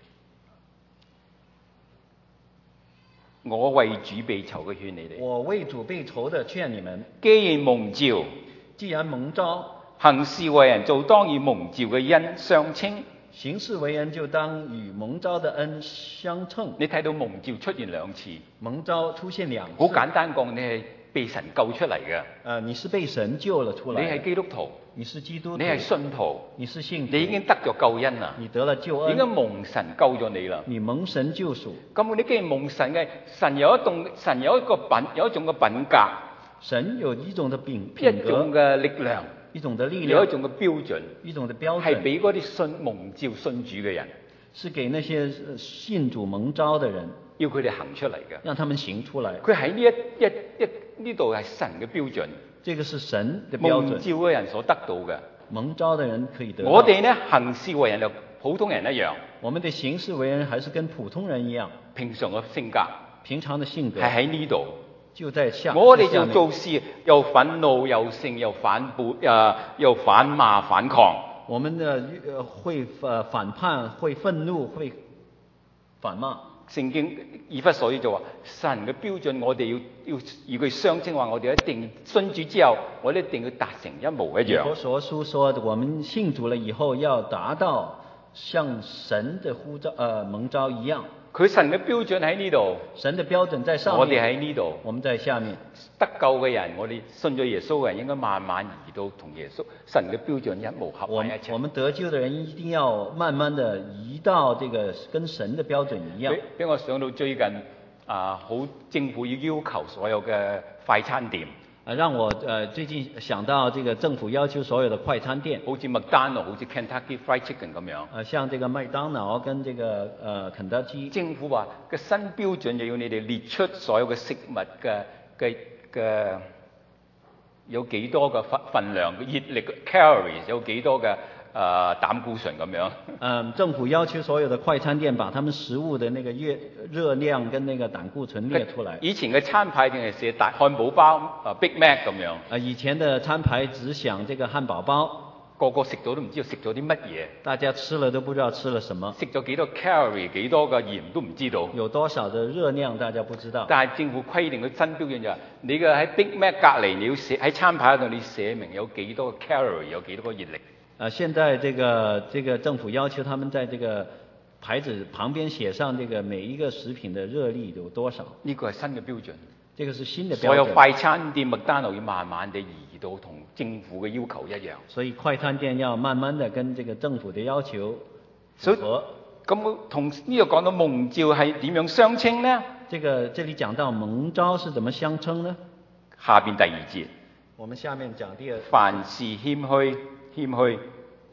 [SPEAKER 1] 我為主被囚嘅勸你哋。
[SPEAKER 2] 我為主被囚的勸你們，
[SPEAKER 1] 既然蒙召，
[SPEAKER 2] 既然蒙召，
[SPEAKER 1] 行事為人就當與蒙召嘅恩相稱。
[SPEAKER 2] 行事為人就當與蒙召的恩相稱。
[SPEAKER 1] 你睇到蒙召出現兩次，
[SPEAKER 2] 蒙召出現兩次。
[SPEAKER 1] 好簡單講，你係被神救出嚟嘅。
[SPEAKER 2] 呃，你是被神救了出來。
[SPEAKER 1] 你係基督徒，
[SPEAKER 2] 你是基督徒，
[SPEAKER 1] 你係信徒，
[SPEAKER 2] 你是信徒，
[SPEAKER 1] 你已經得咗救恩啦，
[SPEAKER 2] 你得了救恩，
[SPEAKER 1] 已經蒙神救咗你啦。
[SPEAKER 2] 你蒙神救贖。
[SPEAKER 1] 咁你既然蒙神嘅，神有一種神有一個品有一種嘅品格，
[SPEAKER 2] 神有一種的品品
[SPEAKER 1] 一種嘅力量，
[SPEAKER 2] 一種的力量，
[SPEAKER 1] 有一種嘅標準，
[SPEAKER 2] 一種的標準，
[SPEAKER 1] 係俾嗰啲信蒙召信主嘅人，
[SPEAKER 2] 是給那些信主蒙召的人，
[SPEAKER 1] 要佢哋行出嚟嘅，
[SPEAKER 2] 讓他們行出來。
[SPEAKER 1] 佢喺呢一一一呢度係神嘅標準，
[SPEAKER 2] 這個是神的標準，
[SPEAKER 1] 蒙召嘅人所得到嘅。
[SPEAKER 2] 蒙召的人可以得到。
[SPEAKER 1] 我哋呢行事為人就普通人一樣，
[SPEAKER 2] 我們的行事為人還是跟普通人一樣，
[SPEAKER 1] 平常嘅性格，
[SPEAKER 2] 平常的性格
[SPEAKER 1] 係喺呢度。
[SPEAKER 2] 就在下。
[SPEAKER 1] 我哋就做事又憤怒又盛又反叛，誒又反罵反抗。
[SPEAKER 2] 我們呢呃會呃反叛，會憤怒，會反罵。
[SPEAKER 1] 聖經以弗所書就話神嘅標準，我哋要要與佢相稱，話我哋一定信主之後，我哋一定要達成一模一樣。
[SPEAKER 2] 以弗所書說，我們信主了以後，要達到像神的呼召呃蒙召一樣。
[SPEAKER 1] 佢神嘅標準喺呢度，
[SPEAKER 2] 神的標準在上面，
[SPEAKER 1] 我哋喺呢度，
[SPEAKER 2] 我們在下面。
[SPEAKER 1] 得救嘅人，我哋信咗耶穌嘅人，應該慢慢移到同耶穌神嘅標準一模合埋一齊。
[SPEAKER 2] 我們得救的人一定要慢慢的移到這個跟神的標準一樣。
[SPEAKER 1] 俾俾我想到最近啊，好政府要要求所有嘅快餐店。
[SPEAKER 2] 啊，讓我呃最近想到這個政府要求所有的快餐店，
[SPEAKER 1] 好似麥當勞、好似 Kentucky Fried Chicken 咁樣。
[SPEAKER 2] 呃，像這個麥當勞跟這個呃肯德基。
[SPEAKER 1] 政府話個新標準就要你哋列出所有嘅食物嘅嘅嘅有幾多嘅份份量嘅熱力 calories 有幾多嘅誒膽固醇咁樣。
[SPEAKER 2] 嗯，政府要求所有的快餐店把他們食物的那個熱熱量跟那個膽固醇列出來。
[SPEAKER 1] 以前嘅餐牌淨係寫大漢堡包啊 Big Mac 咁樣。
[SPEAKER 2] 啊，以前的餐牌只想這個漢堡包，
[SPEAKER 1] 個個食到都唔知道食咗啲乜嘢。
[SPEAKER 2] 大家吃了都不知道吃了什麼。
[SPEAKER 1] 食咗幾多 calorie 幾多嘅鹽都唔知道。
[SPEAKER 2] 有多少的熱量大家不知道。
[SPEAKER 1] 但係政府規定嘅新標準就係、是，你嘅喺 Big Mac 隔離你要寫喺餐牌度你寫明有幾多個 calorie 有幾多個熱力。
[SPEAKER 2] 啊，現在這個這個政府要求他們在這個牌子旁邊寫上這個每一個食品的熱力有多少。
[SPEAKER 1] 呢個係新嘅標準。
[SPEAKER 2] 這個是新的標準。
[SPEAKER 1] 所有快餐店麥當勞要慢慢地移到同政府嘅要求一樣。
[SPEAKER 2] 所以快餐店要慢慢地跟這個政府的要求符合。
[SPEAKER 1] 咁同呢度講到蒙召係點樣相稱呢？
[SPEAKER 2] 這個這裡講到蒙召是怎麼相稱呢？
[SPEAKER 1] 下邊第二節。
[SPEAKER 2] 我們下面講第二。
[SPEAKER 1] 凡事謙虛，謙虛。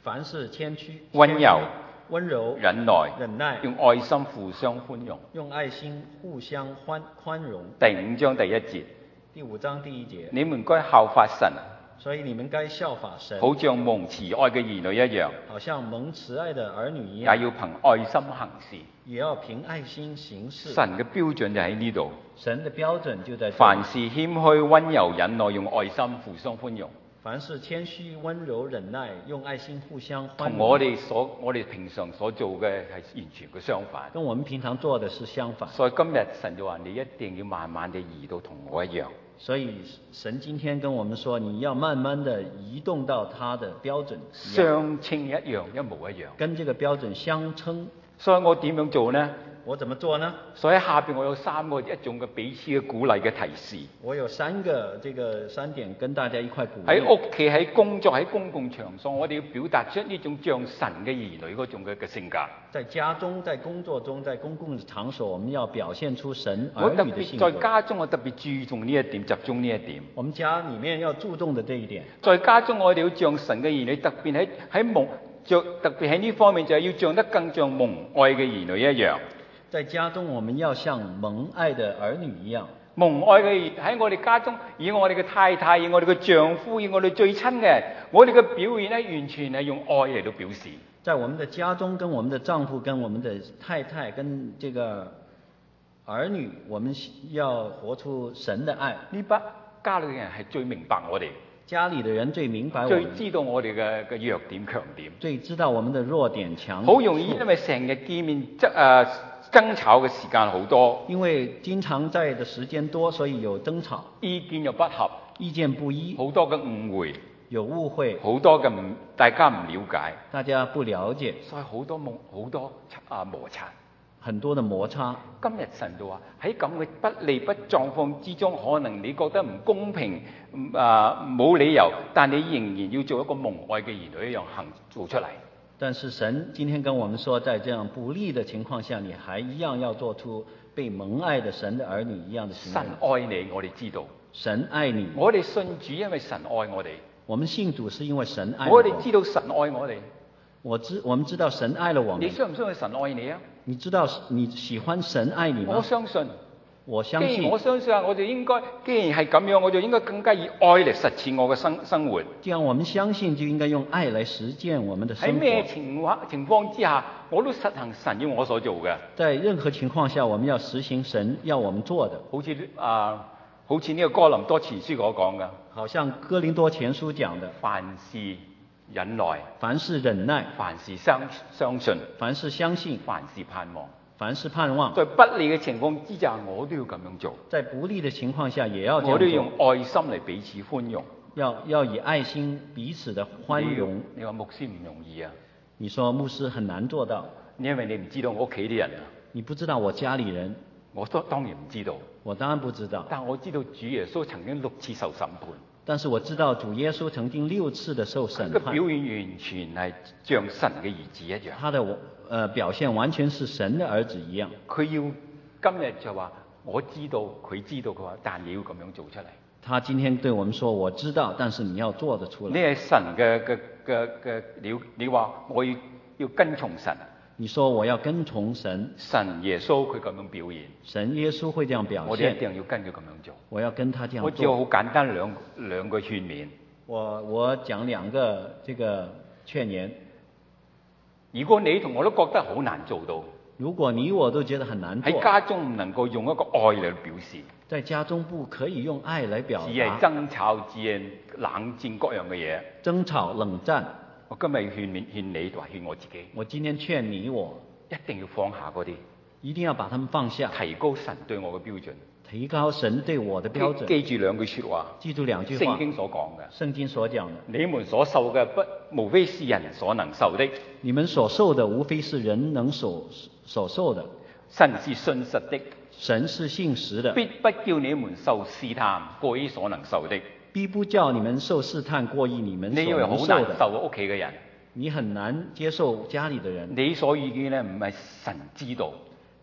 [SPEAKER 2] 凡事謙虛、
[SPEAKER 1] 溫柔、
[SPEAKER 2] 温柔、
[SPEAKER 1] 忍耐、
[SPEAKER 2] 忍耐，
[SPEAKER 1] 用愛心互相寬容。
[SPEAKER 2] 用愛心互相寬寬容。
[SPEAKER 1] 第五章第一節，
[SPEAKER 2] 第五章第一節，
[SPEAKER 1] 你們該效法神，
[SPEAKER 2] 所以你們該效法神，
[SPEAKER 1] 好像蒙慈愛嘅兒女一樣，
[SPEAKER 2] 好像蒙慈愛的兒女一
[SPEAKER 1] 也
[SPEAKER 2] 樣，
[SPEAKER 1] 要憑愛心行事。
[SPEAKER 2] 也要憑愛心行事。
[SPEAKER 1] 神嘅標準就喺呢度，
[SPEAKER 2] 神的標準就在這裡。
[SPEAKER 1] 凡事謙虛、溫柔、忍耐，用愛心互相寬容。
[SPEAKER 2] 凡事謙虛、温柔、忍耐，用愛心互相寬
[SPEAKER 1] 同
[SPEAKER 2] 容。
[SPEAKER 1] 我哋所我哋平常所做嘅係完全嘅相反。
[SPEAKER 2] 跟我們平常做的是相反。
[SPEAKER 1] 所以今日神就話：你一定要慢慢地移到同我一樣。
[SPEAKER 2] 所以神今天跟我們說，你要慢慢的移動到他的標準一樣，
[SPEAKER 1] 相稱一樣，一模一樣。
[SPEAKER 2] 跟這個標準相稱。
[SPEAKER 1] 所以我點樣做呢？
[SPEAKER 2] 我怎麼做呢？
[SPEAKER 1] 所以下邊我有三個一種嘅彼此嘅鼓勵嘅提示。
[SPEAKER 2] 我有三個這個三點跟大家一塊鼓勵。
[SPEAKER 1] 喺屋企、喺工作、喺公共場所，我哋要表達出呢種像神嘅兒女嗰種嘅嘅性格。
[SPEAKER 2] 在家中、在工作中、在公共場所，我們要表現出神
[SPEAKER 1] 我特
[SPEAKER 2] 兒女的性格。
[SPEAKER 1] 別在家中，我特別注重呢一點，集中呢一點。
[SPEAKER 2] 我們家裡面要注重的這一點。
[SPEAKER 1] 在家中，我哋要像神嘅兒女，特別喺喺蒙著，特別喺呢方面就係要像得更像蒙愛嘅兒女一樣。
[SPEAKER 2] 在家中，我們要像蒙愛的兒女一樣。
[SPEAKER 1] 蒙愛嘅喺我哋家中，以我哋嘅太太，以我哋嘅丈夫，以我哋最親嘅，我哋嘅表現咧，完全係用愛嚟到表示。
[SPEAKER 2] 在我們的家中，跟我們的丈夫、跟我們的太太、跟這個兒女，我們要活出神的愛。
[SPEAKER 1] 呢班家裏嘅人係最明白我哋，
[SPEAKER 2] 家裡的人最明白我
[SPEAKER 1] 最
[SPEAKER 2] 們，
[SPEAKER 1] 知道我哋嘅嘅弱點強點，
[SPEAKER 2] 最知道我們的弱點強點。
[SPEAKER 1] 好容易因為成日見面爭誒爭吵嘅時間好多，
[SPEAKER 2] 因為經常在的時間多，所以有爭吵，
[SPEAKER 1] 意見又不合，
[SPEAKER 2] 意見不一，
[SPEAKER 1] 好多嘅誤會，
[SPEAKER 2] 有誤會，
[SPEAKER 1] 好多嘅唔大家唔了解，
[SPEAKER 2] 大家不了解，
[SPEAKER 1] 所以好多夢好多啊摩擦。
[SPEAKER 2] 很多的摩擦。
[SPEAKER 1] 今日神就話喺咁嘅不利不狀況之中，可能你覺得唔公平，啊冇理由，但你仍然要做一個蒙愛嘅兒女一樣行做出嚟。
[SPEAKER 2] 但是神今天跟我們說，在這樣不利的情況下，你還一樣要做出被蒙愛的神的兒女一樣的行
[SPEAKER 1] 神
[SPEAKER 2] 為。
[SPEAKER 1] 愛你，我哋知道。
[SPEAKER 2] 神愛你，
[SPEAKER 1] 我哋信主，因為神愛我哋。
[SPEAKER 2] 我們信主是因為神愛
[SPEAKER 1] 我哋知道神愛我哋。
[SPEAKER 2] 我知我們知道神愛了我們。
[SPEAKER 1] 你相唔相信神愛你啊？
[SPEAKER 2] 你知道你喜歡神愛你嗎？
[SPEAKER 1] 我相信。
[SPEAKER 2] 我相信。
[SPEAKER 1] 既然我相信啊，我哋應該，既然係咁樣，我就應該更加以愛嚟實踐我嘅生生活。
[SPEAKER 2] 既然我們相信，就應該用愛來實踐我們的生活。
[SPEAKER 1] 喺咩情況情況之下，我都實行神要我所做嘅。
[SPEAKER 2] 在任何情況下，我們要實行神要我們做的。
[SPEAKER 1] 好似啊、呃，好似呢個哥林多前書所講嘅。
[SPEAKER 2] 好像哥林多前書講的。
[SPEAKER 1] 凡事忍耐，
[SPEAKER 2] 凡事忍耐，
[SPEAKER 1] 凡事相相信，
[SPEAKER 2] 凡事相信，
[SPEAKER 1] 凡事盼望，
[SPEAKER 2] 凡事盼望。
[SPEAKER 1] 在不利嘅情況之下，我都要咁樣做。
[SPEAKER 2] 在不利的情況下，也要這樣做。
[SPEAKER 1] 我都要用愛心嚟彼此寬容。
[SPEAKER 2] 要要以愛心彼此的寬容。
[SPEAKER 1] 你話牧師唔容易啊？
[SPEAKER 2] 你說牧師很難做到，
[SPEAKER 1] 因為你唔知道我屋企啲人啊。
[SPEAKER 2] 你不知道我家裡人，
[SPEAKER 1] 我都當然唔知道。
[SPEAKER 2] 我當然不知道。
[SPEAKER 1] 但我知道主耶穌曾經六次受審判。
[SPEAKER 2] 但是我知道主耶穌曾經六次的受審判。
[SPEAKER 1] 個表現完全係像神嘅兒子一樣。
[SPEAKER 2] 他的呃表現完全是神的兒子一樣。
[SPEAKER 1] 佢要今日就話我知道，佢知道嘅話，但你要咁樣做出嚟。
[SPEAKER 2] 他今天對我們說：我知道，但是你要做得出來。
[SPEAKER 1] 你係神嘅嘅嘅嘅，你你話我要要跟從神。
[SPEAKER 2] 你說我要跟從神，
[SPEAKER 1] 神耶穌佢咁樣表現，
[SPEAKER 2] 神耶穌會這樣表現，
[SPEAKER 1] 我哋一定要跟佢咁樣做。
[SPEAKER 2] 我要跟他這樣做。
[SPEAKER 1] 我只有好簡單兩兩個勸勉。
[SPEAKER 2] 我我講兩個這個勸言。
[SPEAKER 1] 如果你同我都覺得好難做到，
[SPEAKER 2] 如果你我都覺得很難做，
[SPEAKER 1] 喺家中唔能夠用一個愛嚟表示，
[SPEAKER 2] 在家中不可以用愛來表達，
[SPEAKER 1] 只係爭吵，只係冷戰各樣嘅嘢，
[SPEAKER 2] 爭吵冷戰。
[SPEAKER 1] 我今日勸勉勸你同埋勸我自己，
[SPEAKER 2] 我今天勸你我
[SPEAKER 1] 一定要放下嗰啲，
[SPEAKER 2] 一定要把他們放下，
[SPEAKER 1] 提高神對我嘅標準，
[SPEAKER 2] 提高神對我的標準。
[SPEAKER 1] 記住兩句說話，
[SPEAKER 2] 記住兩句話，
[SPEAKER 1] 聖經所講嘅，
[SPEAKER 2] 聖經所講的，
[SPEAKER 1] 你們所受嘅不無非是人所能受的，
[SPEAKER 2] 你們所受的無非是人能所所受的。
[SPEAKER 1] 神是信實的，
[SPEAKER 2] 神是信實的，
[SPEAKER 1] 必不叫你們受試探過於所能受的。
[SPEAKER 2] 必不叫你們受試探過於你們所
[SPEAKER 1] 你以為好
[SPEAKER 2] 能受的。
[SPEAKER 1] 難受屋企嘅人，
[SPEAKER 2] 你很難接受家裡的人。
[SPEAKER 1] 你所遇見咧唔係神知道，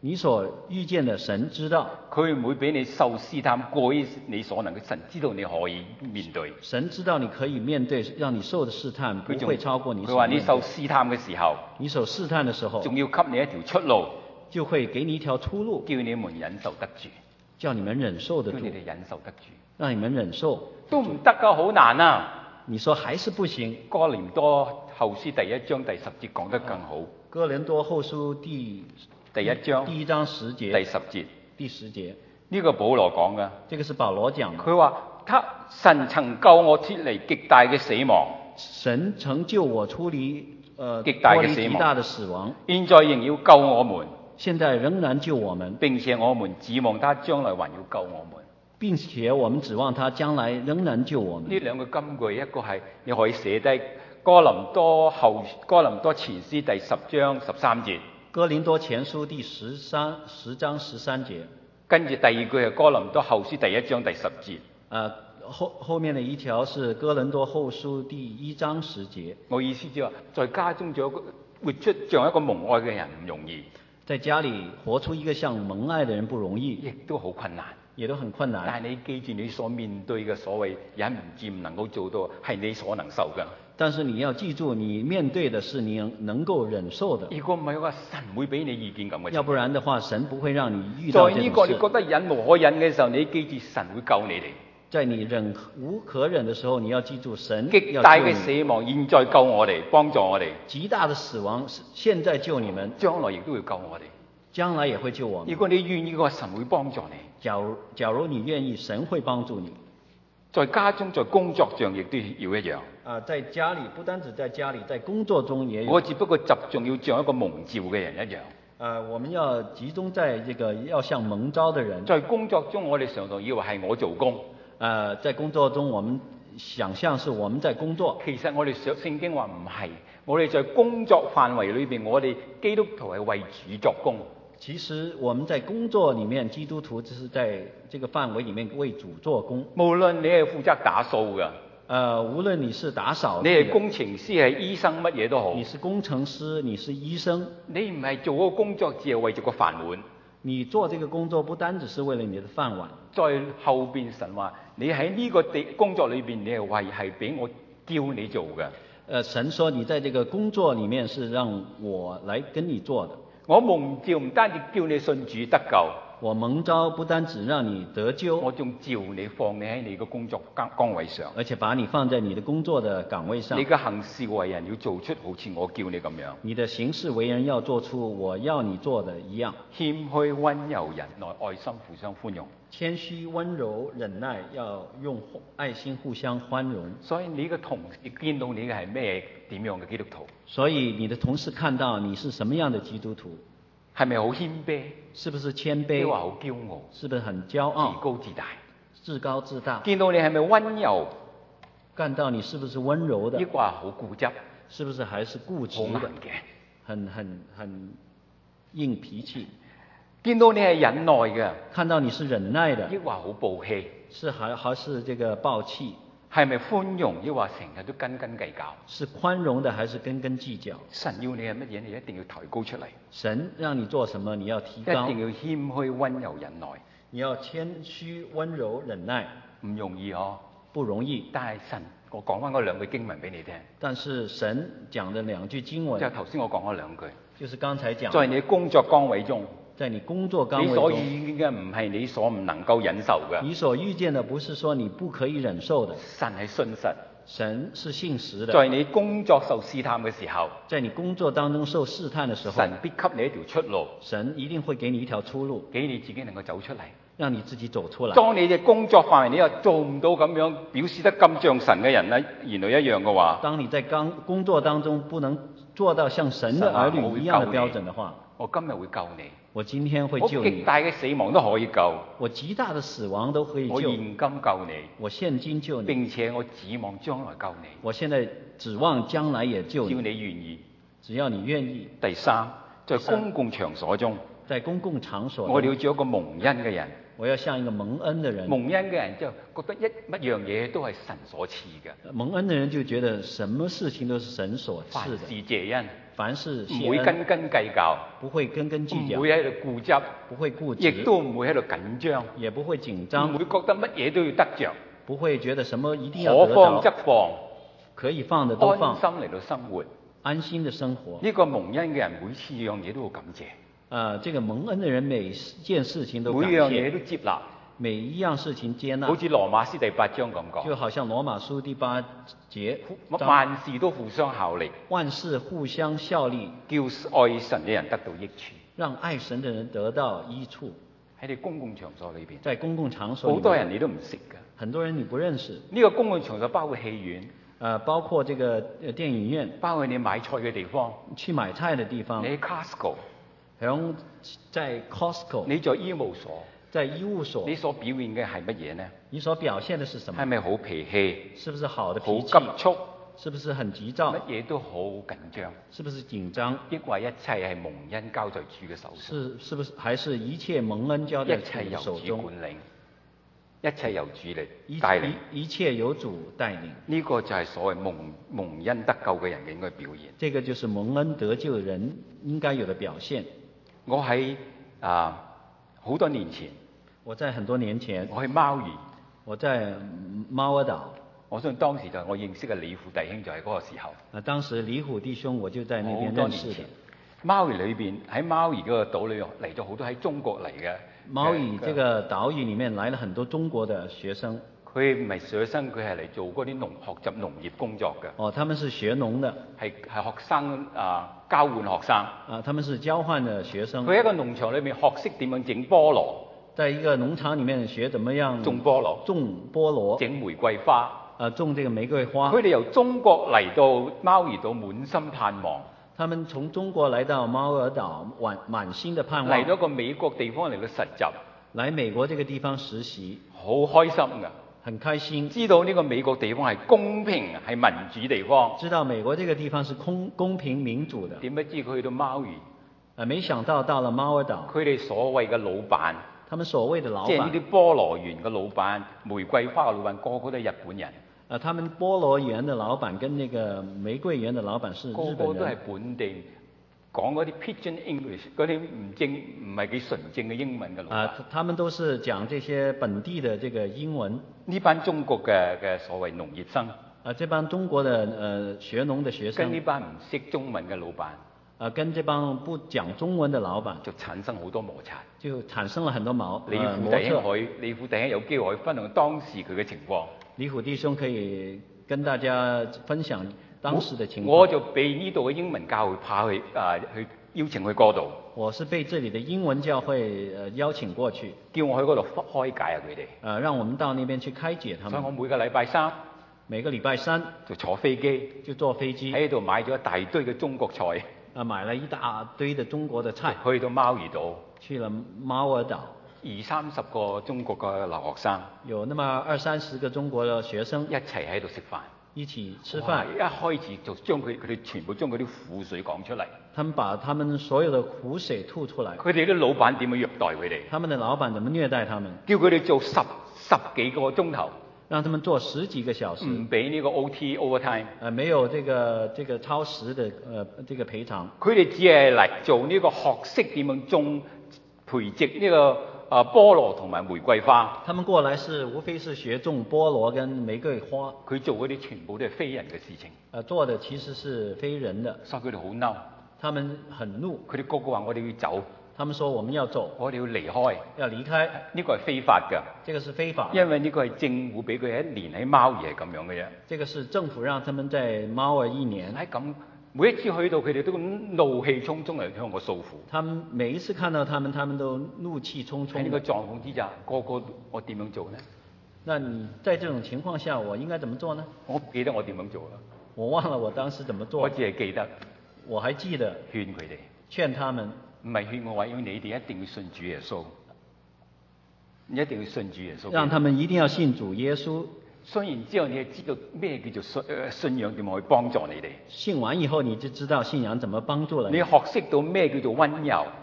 [SPEAKER 2] 你所遇見的神知道，
[SPEAKER 1] 佢唔會俾你受試探過於你所能嘅，神知道你可以面對。
[SPEAKER 2] 神知道你可以面對，讓你受的試探不會超過你
[SPEAKER 1] 佢話你
[SPEAKER 2] 所面對。
[SPEAKER 1] 受試探嘅時候，
[SPEAKER 2] 你受試探的時候，
[SPEAKER 1] 仲要給你一條出路，
[SPEAKER 2] 就會給你一條出路，
[SPEAKER 1] 叫你們忍受得住，
[SPEAKER 2] 叫你們忍受得住，
[SPEAKER 1] 叫你哋忍受得住，
[SPEAKER 2] 讓你們忍受。
[SPEAKER 1] 都唔得㗎，好難啊！
[SPEAKER 2] 你說還是不行？
[SPEAKER 1] 哥林多後書第一章第十節講得更好。
[SPEAKER 2] 哥林多後書第
[SPEAKER 1] 第一章
[SPEAKER 2] 第一章十節，
[SPEAKER 1] 第十節，
[SPEAKER 2] 第十節，
[SPEAKER 1] 呢個保羅講㗎。
[SPEAKER 2] 這個是保羅講的。
[SPEAKER 1] 佢話：他神曾救我脱離極大嘅死亡，
[SPEAKER 2] 神曾救我出離呃
[SPEAKER 1] 極大嘅
[SPEAKER 2] 脫離
[SPEAKER 1] 死亡
[SPEAKER 2] 極大的死亡，
[SPEAKER 1] 現在仍要救我們，
[SPEAKER 2] 現在仍然救我們，
[SPEAKER 1] 並且我們指望他將來還要救我們。
[SPEAKER 2] 並且我們指望他將來仍然救我們。
[SPEAKER 1] 呢兩個金句，一個係你可以寫低哥林多後哥林多前書第十章十三節，
[SPEAKER 2] 哥林多前書第十三十章十三節，
[SPEAKER 1] 跟住第二句係哥林多後書第一章第十節。
[SPEAKER 2] 呃後後面的一條是哥林多後書第一章十節。
[SPEAKER 1] 我意思就係話，在家中做一個活出像一個蒙愛嘅人唔容易，
[SPEAKER 2] 在家裏活出一個像蒙愛的人不容易，
[SPEAKER 1] 亦都好困難。
[SPEAKER 2] 也都很困難。
[SPEAKER 1] 但係你記住，你所面對嘅所謂忍唔住唔能夠做到，係你所能受嘅。
[SPEAKER 2] 但是你要記住，你面對的是你能夠忍受的。
[SPEAKER 1] 如果唔係嘅話，神會俾你意見咁嘅。
[SPEAKER 2] 要不然的話，神不會讓你遇到這種事。
[SPEAKER 1] 在呢個你覺得忍無可忍嘅時候，你記住神會救你哋。
[SPEAKER 2] 在你忍無可忍的時候，你要記住神
[SPEAKER 1] 極大嘅死亡，現在救我哋，幫助我哋。
[SPEAKER 2] 極大的死亡，現在救你們，
[SPEAKER 1] 將來亦都會救我哋。
[SPEAKER 2] 將來也會救我們。
[SPEAKER 1] 如果你願意嘅話，神會幫助你。
[SPEAKER 2] 假如假如你願意，神會幫助你。
[SPEAKER 1] 在家中，在工作上亦都要一樣。
[SPEAKER 2] 啊，在家裏不單止在家裏，在工作中也有。
[SPEAKER 1] 我只不過集中要像一個蒙召嘅人一樣。
[SPEAKER 2] 啊，我們要集中在這個要像蒙召的人。
[SPEAKER 1] 在工作中，我哋常常以為係我做工。
[SPEAKER 2] 啊，在工作中，我們想象是我們在工作。
[SPEAKER 1] 其實我哋上聖經話唔係，我哋在工作範圍裏邊，我哋基督徒係為主作工。
[SPEAKER 2] 其實我們在工作裡面，基督徒只是在這個範圍裡面為主做工。
[SPEAKER 1] 無論你係負責打掃嘅，
[SPEAKER 2] 呃，無論你是打掃，
[SPEAKER 1] 你係工程師係醫生乜嘢都好，
[SPEAKER 2] 你是工程師，你是醫生，
[SPEAKER 1] 你唔係做嗰個工作只係為咗個飯碗。
[SPEAKER 2] 你做這個工作不單只是為了你的飯碗。
[SPEAKER 1] 在後邊神話，你喺呢個地工作裏邊，你係為係俾我叫你做嘅。
[SPEAKER 2] 呃，神說你在這個工作裡面是讓我來跟你做的。
[SPEAKER 1] 我蒙召唔單止叫你信主得救，
[SPEAKER 2] 我蒙召不單止讓你得救，
[SPEAKER 1] 我仲召你放你喺你嘅工作崗崗位上，
[SPEAKER 2] 而且把你放在你的工作的崗位上。
[SPEAKER 1] 你嘅行事為人要做出好似我叫你咁樣。
[SPEAKER 2] 你的行事為人要做出我要你做的一樣。
[SPEAKER 1] 謙虛溫柔忍耐愛心互相寬容。
[SPEAKER 2] 謙虛溫柔忍耐，要用愛心互相寬容。
[SPEAKER 1] 所以你嘅同事見到你嘅係咩點樣嘅基督徒？
[SPEAKER 2] 所以你的同事看到你是什麼樣的基督徒？
[SPEAKER 1] 係咪好謙卑？
[SPEAKER 2] 是不是謙卑？
[SPEAKER 1] 抑或好驕傲？
[SPEAKER 2] 是不是很驕傲？
[SPEAKER 1] 自高自大？
[SPEAKER 2] 自高自大。
[SPEAKER 1] 見到你係咪溫柔？
[SPEAKER 2] 看到你是不是溫柔的？
[SPEAKER 1] 抑或好固執？
[SPEAKER 2] 是不是還是固執的？
[SPEAKER 1] 好硬嘅，
[SPEAKER 2] 很很很硬脾氣。
[SPEAKER 1] 見到你係忍耐嘅，
[SPEAKER 2] 看到你是忍耐的，
[SPEAKER 1] 抑或好暴氣？
[SPEAKER 2] 是還還是這個暴氣？
[SPEAKER 1] 係咪寬容？抑或成日都斤斤計較？
[SPEAKER 2] 是寬容的還是斤斤計較？
[SPEAKER 1] 神要你係乜嘢？你一定要抬高出嚟。
[SPEAKER 2] 神讓你做什麼，你要提高。
[SPEAKER 1] 一定要謙虛溫柔忍耐。
[SPEAKER 2] 你要謙虛溫柔忍耐。
[SPEAKER 1] 唔容易哦，
[SPEAKER 2] 不容易。
[SPEAKER 1] 但係神，我講翻嗰兩句經文俾你聽。
[SPEAKER 2] 但是神講的兩句經文，
[SPEAKER 1] 就係頭先我講嗰兩句，
[SPEAKER 2] 就是剛才講。
[SPEAKER 1] 在你工作崗位中，
[SPEAKER 2] 在你工作崗位中，
[SPEAKER 1] 你所遇見嘅唔係你所唔能夠忍受嘅。
[SPEAKER 2] 你所遇見的不是說你不可以忍受的。
[SPEAKER 1] 神係信實，
[SPEAKER 2] 神是信實的。
[SPEAKER 1] 在你工作受試探嘅時候，
[SPEAKER 2] 在你工作當中受試探的時候，
[SPEAKER 1] 神必給你一條出路。
[SPEAKER 2] 神一定會給你一條出路，
[SPEAKER 1] 俾你自己能夠走出嚟，
[SPEAKER 2] 讓你自己走出來。
[SPEAKER 1] 當你嘅工作範圍你又做唔到咁樣表示得咁像神嘅人咧，原來一樣嘅話，
[SPEAKER 2] 當你在剛工作當中不能做到像神的兒女一樣的標準的話，
[SPEAKER 1] 我今日會救你。
[SPEAKER 2] 我今天會救你。
[SPEAKER 1] 我極大嘅死亡都可以救。
[SPEAKER 2] 我極大的死亡都可以救。
[SPEAKER 1] 我現今救你。
[SPEAKER 2] 我現今救你。
[SPEAKER 1] 並且我指望將來救你。
[SPEAKER 2] 我現在指望將來也救你。
[SPEAKER 1] 只要你願意。
[SPEAKER 2] 只要你願意。
[SPEAKER 1] 第三，在公共場所中。
[SPEAKER 2] 在公共場所。
[SPEAKER 1] 我哋要做一個蒙恩嘅人。
[SPEAKER 2] 我要像一個蒙恩的人。
[SPEAKER 1] 蒙恩嘅人就覺得一乜樣嘢都係神所賜嘅。
[SPEAKER 2] 蒙恩的人就覺得什麼事情都是神所賜的。
[SPEAKER 1] 凡事謝恩，
[SPEAKER 2] 凡事謝恩，
[SPEAKER 1] 唔會斤斤計較，
[SPEAKER 2] 不會斤斤計較，
[SPEAKER 1] 唔會喺度固執，
[SPEAKER 2] 不會固執，
[SPEAKER 1] 亦都唔會喺度緊張，
[SPEAKER 2] 也不會緊張，
[SPEAKER 1] 唔會覺得乜嘢都要得着，
[SPEAKER 2] 不會覺得什麼一定要
[SPEAKER 1] 可
[SPEAKER 2] 得到，
[SPEAKER 1] 放則放，
[SPEAKER 2] 可以放的都放，
[SPEAKER 1] 安心嚟到生活，
[SPEAKER 2] 安心的生活。
[SPEAKER 1] 呢個蒙恩嘅人每次樣嘢都要感謝，
[SPEAKER 2] 啊、呃，這個蒙恩的人每件事情都感謝，
[SPEAKER 1] 每樣嘢都接納，
[SPEAKER 2] 每一樣事情接納，
[SPEAKER 1] 好似羅馬書第八章咁講，
[SPEAKER 2] 就好像羅馬書第八節，
[SPEAKER 1] 萬事都互相效力，
[SPEAKER 2] 萬事互相效力，
[SPEAKER 1] 叫愛神嘅人得到益處，
[SPEAKER 2] 讓愛神的人得到益處。
[SPEAKER 1] 喺你公共場所裏邊，
[SPEAKER 2] 在公共場所，
[SPEAKER 1] 好多人你都唔識㗎，
[SPEAKER 2] 很多人你不認識。
[SPEAKER 1] 呢個公共場所包括戲院，
[SPEAKER 2] 呃，包括這個呃電影院，
[SPEAKER 1] 包括你買菜嘅地方，
[SPEAKER 2] 去買菜的地方，
[SPEAKER 1] 你喺 Costco，
[SPEAKER 2] 然後在 Costco，
[SPEAKER 1] 你在醫務所，
[SPEAKER 2] 在醫務所，
[SPEAKER 1] 你所表現嘅係乜嘢呢？
[SPEAKER 2] 你所表現的是什麼？
[SPEAKER 1] 係咪好脾氣？
[SPEAKER 2] 是不是好的
[SPEAKER 1] 好
[SPEAKER 2] 脾氣？
[SPEAKER 1] 急促？
[SPEAKER 2] 是不是很急躁？
[SPEAKER 1] 乜嘢都好緊張？
[SPEAKER 2] 是不是緊張？
[SPEAKER 1] 抑或一切係蒙恩交在主嘅手上？
[SPEAKER 2] 是是不是還是一切蒙恩交在主
[SPEAKER 1] 一切由
[SPEAKER 2] 的手中？
[SPEAKER 1] 主管理，一切由主嚟
[SPEAKER 2] 一
[SPEAKER 1] 帶領。
[SPEAKER 2] 一一切由主帶領。
[SPEAKER 1] 呢個就係所謂蒙蒙恩得救嘅人嘅應該表現。
[SPEAKER 2] 這個就是蒙恩得救人應該有的表現。
[SPEAKER 1] 我喺啊好多年前，
[SPEAKER 2] 我在很多年前，
[SPEAKER 1] 我去貓兒，
[SPEAKER 2] 我在貓兒島。
[SPEAKER 1] 我相信當時就係我認識嘅李富弟兄就係嗰個時候。
[SPEAKER 2] 啊，當時李虎弟兄我就在那邊
[SPEAKER 1] 好多
[SPEAKER 2] 認識的
[SPEAKER 1] 年前。貓兒裏邊喺貓兒嗰個島裏嚟咗好多喺中國嚟嘅。
[SPEAKER 2] 貓兒這個島嶼裡面來了很多中國的學生。
[SPEAKER 1] 佢唔係學生，佢係嚟做嗰啲農學習農業工作嘅。
[SPEAKER 2] 哦，他們是學農的。
[SPEAKER 1] 係係學生啊，交換學生。
[SPEAKER 2] 啊，他們是交換的學生。
[SPEAKER 1] 佢喺一個農場裏面學識點樣整菠蘿。
[SPEAKER 2] 在一個農場裡面學怎麼樣
[SPEAKER 1] 種菠蘿。
[SPEAKER 2] 種菠蘿。
[SPEAKER 1] 整玫瑰花。
[SPEAKER 2] 啊，種這個玫瑰花。
[SPEAKER 1] 佢哋由中國嚟到貓兒島，滿心盼望。
[SPEAKER 2] 他們從中國來到貓兒島，滿滿心的盼望。
[SPEAKER 1] 嚟到個美國地方嚟到實習。
[SPEAKER 2] 來美國這個地方實習。
[SPEAKER 1] 好開心㗎。
[SPEAKER 2] 很開心。
[SPEAKER 1] 知道呢個美國地方係公平係民主地方。
[SPEAKER 2] 知道美國這個地方是公公平民主的。
[SPEAKER 1] 點不知佢去到貓兒。
[SPEAKER 2] 啊，沒想到到了貓兒島。
[SPEAKER 1] 佢哋所謂嘅老闆。
[SPEAKER 2] 他們所謂的老闆。
[SPEAKER 1] 即係呢啲菠蘿園嘅老闆、玫瑰花嘅老闆，個個都係日本人。
[SPEAKER 2] 啊，他們菠蘿園的老闆跟那個玫瑰園的老闆是日本人。
[SPEAKER 1] 個個都係本地講嗰啲 Pidgin English，嗰啲唔正唔係幾純正嘅英文嘅老闆。
[SPEAKER 2] 啊，他們都是講這些本地的這個英文。
[SPEAKER 1] 呢班中國嘅嘅所謂農業生。
[SPEAKER 2] 啊，這班中國的呃學農的學生。
[SPEAKER 1] 跟呢班唔識中文嘅老闆。
[SPEAKER 2] 啊，跟這幫不講中文的老闆。
[SPEAKER 1] 就產生好多摩擦。
[SPEAKER 2] 就產生了很多矛
[SPEAKER 1] 李富弟兄可以，李富弟兄有機會可以分享當時佢嘅情況。
[SPEAKER 2] 李虎弟兄可以跟大家分享當時的情況。
[SPEAKER 1] 我，我就被呢度嘅英文教會派去啊去邀請去嗰度。
[SPEAKER 2] 我是被這裡的英文教會呃邀請過去，
[SPEAKER 1] 叫我去嗰度開解下佢哋。
[SPEAKER 2] 呃，讓我們到那邊去開解他們。
[SPEAKER 1] 所以我每個禮拜三，
[SPEAKER 2] 每個禮拜三
[SPEAKER 1] 就坐飛機，
[SPEAKER 2] 就坐飛機
[SPEAKER 1] 喺度買咗一大堆嘅中國菜。
[SPEAKER 2] 啊，買了一大堆的中國的菜。
[SPEAKER 1] 去到貓兒島。
[SPEAKER 2] 去了貓兒島。
[SPEAKER 1] 二三十個中國嘅留學生，
[SPEAKER 2] 有那麼二三十個中國嘅學生
[SPEAKER 1] 一齊喺度食飯，
[SPEAKER 2] 一起吃飯。
[SPEAKER 1] 一開始就將佢佢哋全部將嗰啲苦水講出嚟。
[SPEAKER 2] 他們把他們所有的苦水吐出來。
[SPEAKER 1] 佢哋啲老闆點樣虐待佢哋？
[SPEAKER 2] 他們的老闆怎麼虐待他們？
[SPEAKER 1] 叫佢哋做十十幾個鐘頭，
[SPEAKER 2] 讓他們做十幾個小時，
[SPEAKER 1] 唔俾呢個 O T overtime。
[SPEAKER 2] 呃，沒有這個這個超時的呃這個賠償。
[SPEAKER 1] 佢哋只係嚟做呢個學識點樣種培植呢個。啊，菠蘿同埋玫瑰花，
[SPEAKER 2] 他們過來是無非是學種菠蘿跟玫瑰花。
[SPEAKER 1] 佢做嗰啲全部都係非人嘅事情。
[SPEAKER 2] 呃，做的其實是非人的。
[SPEAKER 1] 所以佢哋好嬲。
[SPEAKER 2] 他們很怒。
[SPEAKER 1] 佢哋個個話我哋要走。
[SPEAKER 2] 他們說我們要走。
[SPEAKER 1] 我哋要離開。
[SPEAKER 2] 要離開。
[SPEAKER 1] 呢個係非法㗎。
[SPEAKER 2] 這個是非法。
[SPEAKER 1] 因為呢個係政府俾佢一年喺貓兒係咁樣嘅啫。
[SPEAKER 2] 這個是政府讓他們在貓兒一年。
[SPEAKER 1] 係咁。每一次去到佢哋都怒氣沖沖嚟向我訴苦。
[SPEAKER 2] 他們每一次看到他們，他們都怒氣沖沖。
[SPEAKER 1] 喺呢個狀況之下，個個我點樣做呢？
[SPEAKER 2] 那你在這種情況下，我應該怎麼做呢？
[SPEAKER 1] 我唔記得我點樣做啦。
[SPEAKER 2] 我忘了我當時怎麼做。
[SPEAKER 1] 我只係記得。
[SPEAKER 2] 我還記得。
[SPEAKER 1] 勸佢哋。
[SPEAKER 2] 勸他們。
[SPEAKER 1] 唔係勸我話，因為你哋一定要信主耶穌。你一定要信主耶穌。
[SPEAKER 2] 讓他們一定要信主耶穌。
[SPEAKER 1] 信完之後，你係知道咩叫做信誒信仰點樣去幫助你哋。
[SPEAKER 2] 信完以後，你就知道信仰怎麼幫助了你。
[SPEAKER 1] 你學識到咩叫做溫柔。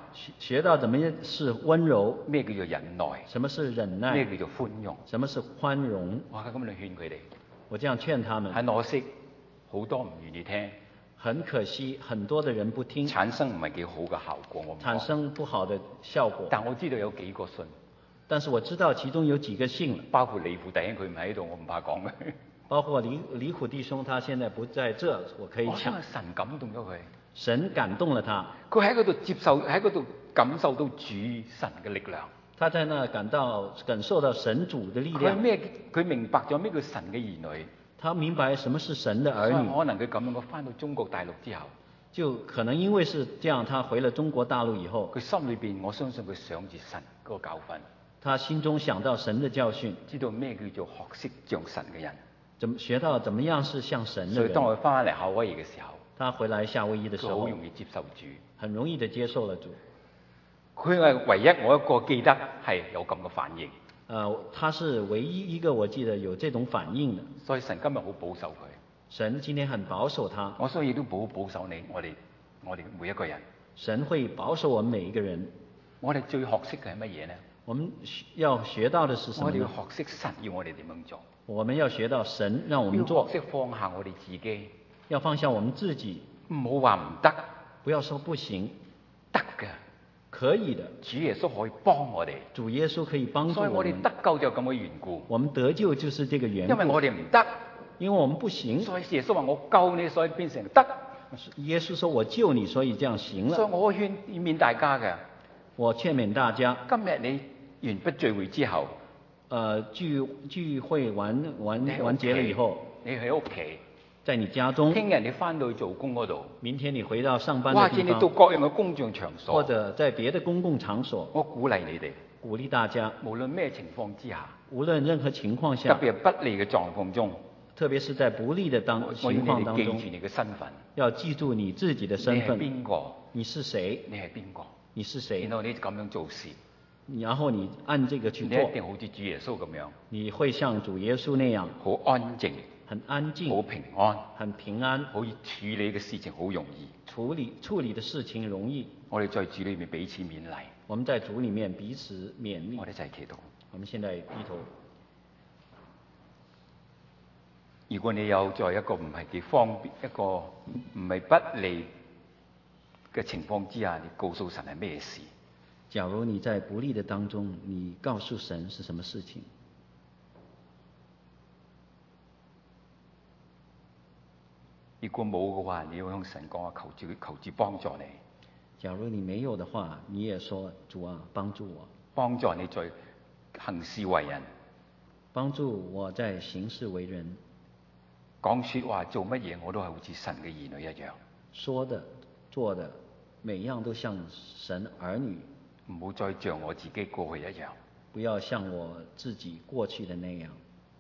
[SPEAKER 2] 學學到怎麼樣是溫柔，
[SPEAKER 1] 咩叫做忍耐，
[SPEAKER 2] 什麼是忍耐，
[SPEAKER 1] 咩叫做寬容。
[SPEAKER 2] 什麼是寬容。
[SPEAKER 1] 我咁樣勸佢哋，
[SPEAKER 2] 我這樣勸他們，
[SPEAKER 1] 很可惜，好多唔願意聽，
[SPEAKER 2] 很可惜，很多的人不聽，
[SPEAKER 1] 產生唔係幾好嘅效果。我唔講
[SPEAKER 2] 產生不好的效果。
[SPEAKER 1] 但我知道有幾個信，
[SPEAKER 2] 但是我知道其中有幾個信了，
[SPEAKER 1] 包括李父弟兄佢唔喺度，我唔怕講嘅。
[SPEAKER 2] 包括李李虎弟兄，他現在不在這，我可以
[SPEAKER 1] 我
[SPEAKER 2] 講
[SPEAKER 1] 相信神感動咗佢，
[SPEAKER 2] 神感動了他，
[SPEAKER 1] 佢喺嗰度接受，喺嗰度感受到主神嘅力量。
[SPEAKER 2] 他在那感到感受到神主的力量。
[SPEAKER 1] 佢咩？佢明白咗咩叫神嘅兒女。
[SPEAKER 2] 他明白什麼是神的兒女。
[SPEAKER 1] 所以可能佢咁樣，我翻到中國大陸之後，
[SPEAKER 2] 就可能因為是這樣，他回了中國大陸以後，
[SPEAKER 1] 佢心裏邊我相信佢想住神嗰個教訓，
[SPEAKER 2] 他心中想到神的教訓，
[SPEAKER 1] 知道咩叫做學識像神嘅人。
[SPEAKER 2] 怎麼學到怎麼樣是像神的人。
[SPEAKER 1] 所以當我翻嚟夏威夷嘅時候，
[SPEAKER 2] 他回來夏威夷的時候，
[SPEAKER 1] 佢好容易接受主，
[SPEAKER 2] 很容易地接受了主。
[SPEAKER 1] 佢係唯一我一個記得係有咁嘅反應。
[SPEAKER 2] 呃，他是唯一一個我記得有這種反應的。
[SPEAKER 1] 所以神今日好保守佢。
[SPEAKER 2] 神今天很保守他。
[SPEAKER 1] 我所以都保保守你，我哋我哋每一個人。
[SPEAKER 2] 神會保守我們每一個人。
[SPEAKER 1] 我哋最學識嘅係乜嘢呢？
[SPEAKER 2] 我們要學到的是什麼呢？
[SPEAKER 1] 我哋要學識神要我哋點樣做。
[SPEAKER 2] 我們要學到神讓我們做。
[SPEAKER 1] 要學識放下我哋自己。
[SPEAKER 2] 要放下我們自己。
[SPEAKER 1] 唔好話唔得。
[SPEAKER 2] 不要說不行。
[SPEAKER 1] 得嘅。
[SPEAKER 2] 可以的。
[SPEAKER 1] 主耶穌可以幫我哋。
[SPEAKER 2] 主耶穌可以幫助我們。
[SPEAKER 1] 所以我哋得救就咁嘅緣故。
[SPEAKER 2] 我們得救就是這個緣故。
[SPEAKER 1] 因為我哋唔得。
[SPEAKER 2] 因為我們不行。
[SPEAKER 1] 所以耶穌話我救你，所以變成得。
[SPEAKER 2] 耶穌說我救你，所以這樣行了。
[SPEAKER 1] 所以我勸勉大家嘅。
[SPEAKER 2] 我勸勉大家。
[SPEAKER 1] 今日你完畢聚會之後，
[SPEAKER 2] 呃聚聚會完完完結了以後，
[SPEAKER 1] 你喺屋企。
[SPEAKER 2] 在你家中，
[SPEAKER 1] 聽日你翻到去做工嗰度，
[SPEAKER 2] 明天你回到上班的地方，
[SPEAKER 1] 或者你到各樣嘅公眾場所，
[SPEAKER 2] 或者在別的公共場所，
[SPEAKER 1] 我鼓勵你哋，
[SPEAKER 2] 鼓勵大家，
[SPEAKER 1] 無論咩情況之下，
[SPEAKER 2] 無論任何情況下，
[SPEAKER 1] 特別係不利嘅狀況中，
[SPEAKER 2] 特別是在不利的當情況當中，
[SPEAKER 1] 我要你哋記住你嘅身份，
[SPEAKER 2] 要記住你自己的身份，
[SPEAKER 1] 你係邊個？
[SPEAKER 2] 你是誰？
[SPEAKER 1] 你係邊個？
[SPEAKER 2] 你是誰？
[SPEAKER 1] 然後你咁樣做事，
[SPEAKER 2] 然後你按這個去做，
[SPEAKER 1] 你一定好似主耶穌咁樣，
[SPEAKER 2] 你會像主耶穌那樣，
[SPEAKER 1] 好安靜。
[SPEAKER 2] 很安靜，
[SPEAKER 1] 好平安，
[SPEAKER 2] 很平安，
[SPEAKER 1] 可以處理嘅事情好容易，
[SPEAKER 2] 處理處理的事情容易。
[SPEAKER 1] 我哋在主裏面彼此勉勵，
[SPEAKER 2] 我們在主裏面彼此勉勵。
[SPEAKER 1] 我哋一齊祈禱。
[SPEAKER 2] 我們現在低頭。
[SPEAKER 1] 如果你有在一個唔係幾方便、一個唔係不利嘅情況之下，你告訴神係咩事？
[SPEAKER 2] 假如你在不利的當中，你告訴神是什麼事情？
[SPEAKER 1] 如果冇嘅話，你要向神講啊，求主求主幫助你。
[SPEAKER 2] 假如你沒有的話，你也說主啊，幫助我，
[SPEAKER 1] 幫助你在行事為人，
[SPEAKER 2] 幫助我在行事為人，
[SPEAKER 1] 講說話做乜嘢我都係好似神嘅兒女一樣。
[SPEAKER 2] 說的做的每樣都像神兒女，
[SPEAKER 1] 唔好再像我自己過去一樣。
[SPEAKER 2] 不要像我自己過去的那樣。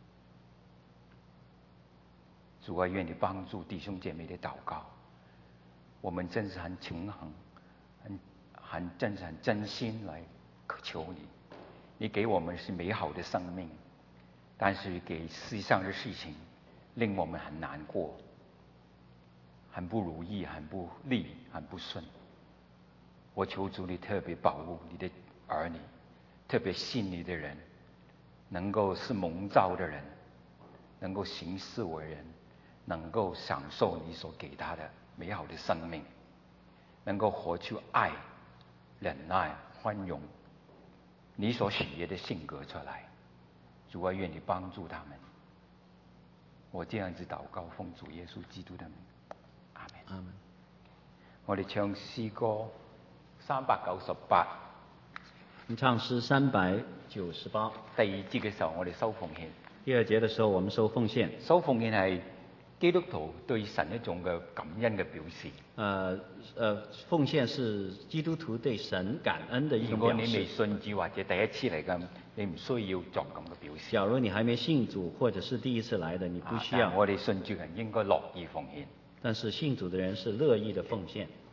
[SPEAKER 1] 主啊，願你幫助弟兄姐妹的禱告，我們真是很誠懇、很很真是很真心來求你。你給我們是美好的生命，但是給世上的事情令我們很難過，很不如意，很不利，很不順。我求主你特別保護你的兒女，特別信你的人，能夠是蒙召的人，能夠行事為人，能夠享受你所給他的美好的生命，能夠活出愛、忍耐、寬容，你所喜悅的性格出來。主啊，願你幫助他們。我這樣子禱告，奉主耶穌基督的名，阿門。
[SPEAKER 2] 阿門。
[SPEAKER 1] 我哋唱詩歌三百九十八。
[SPEAKER 2] 你唱詩三百九十八。
[SPEAKER 1] 第二節嘅時候，我哋收奉獻。
[SPEAKER 2] 第二節嘅時候，我們收奉獻。
[SPEAKER 1] 收奉獻係基督徒對神一種嘅感恩嘅表示。
[SPEAKER 2] 呃呃，奉獻是基督徒對神感恩的一種表示。
[SPEAKER 1] 如果你未信主或者第一次嚟嘅，你唔需要作咁嘅表示。
[SPEAKER 2] 假如你還沒信主或者是第一次來的，你不需要。
[SPEAKER 1] 啊、我哋信主人應該樂意奉獻。
[SPEAKER 2] 但是信主的人是樂意的奉獻。